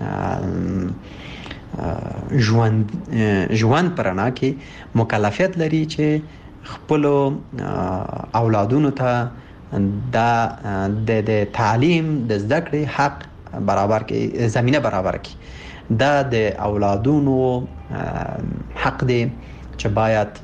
ژوند ژوند پرنا کې مکلفیت لري چې خپل اولادونو ته د د تعلیم د زده کړې حق برابر کې زمينه برابر کې. دا د اولادونو حق دی چې باید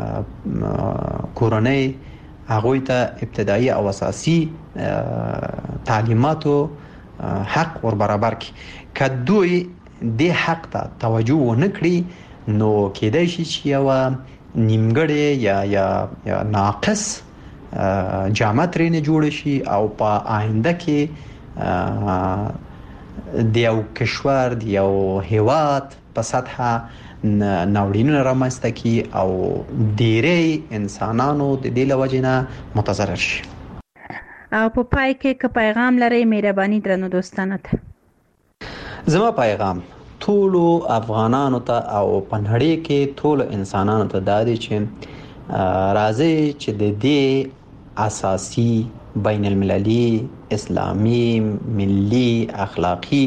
کورنۍ هغوی ته ابتدایي او اساسي تعلیماتو حق ور برابر کړي. که دوی د حق ته توجه ونه کړي نو کېدای شي چې یو نیمګړی یا یا یا ناقص جامه ترې جوړ شي او په آینده کې د یو کشور د یو هیواد په سطح ناورینونه رامنځته کی او ډېری انسانانو د دې لوجنه متضرر شي. او په پای کې که پیغام لري مهرباني درنو دوستانو ته. زما پیغام ټول افغانانو ته او په نړۍ کې ټول انسانانو ته دا دی چې راځي چې د دې اساسي بین المللي اسلامي ملي اخلاقی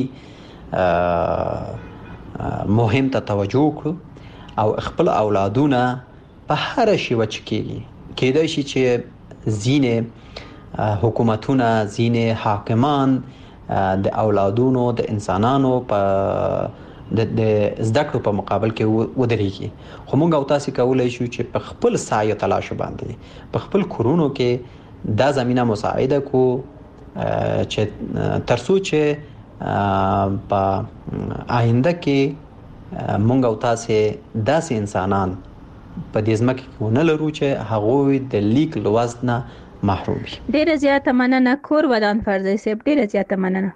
مهم ته توجه وکړو او خپل اولادونه په هر شي وچکیږي. کېدای شي چې زینه حکومتونه زینه حاکمان د اولادونو د انسانانو په د زده کړو په مقابل کې ودرېږي، خو موږ او تاسو کولای شو چې په خپل سعی تلاش باندې په خپل کورونو کې دا زمينه مساعده کو چې ترڅو چې په آینده کې مونږ او تاسو داسې انسانان په دې ځمکه کې ونه لرو چې هغوی د لیک لوست نه محروم وي. ډیره زیاته مننه کور ودان فرضي صاحب، ډیره زیاته مننه.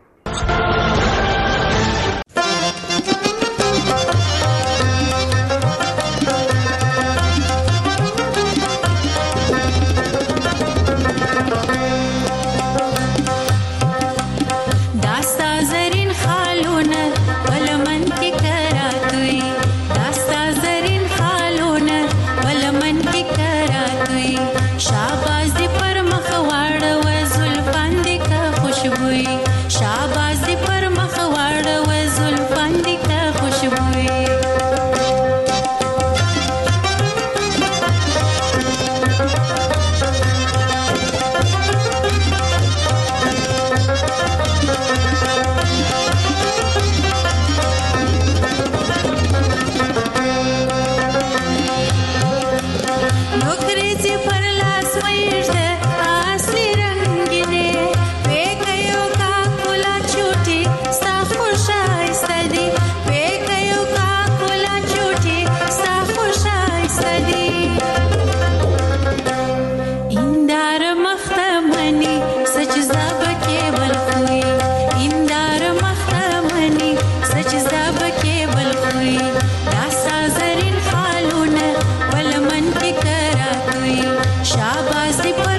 शाबाश पर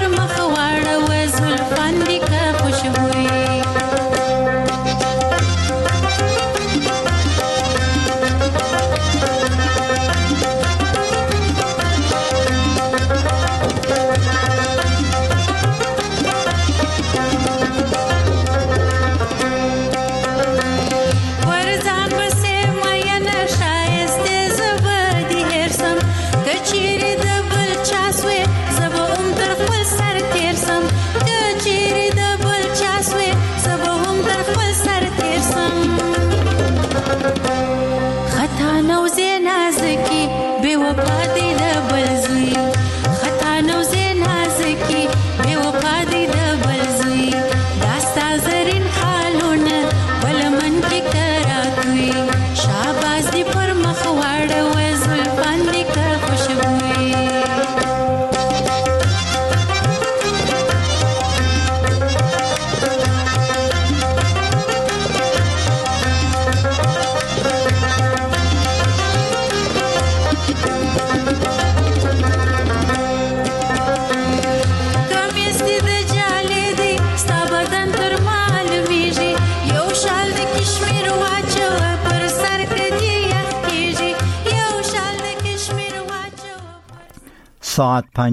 ساعت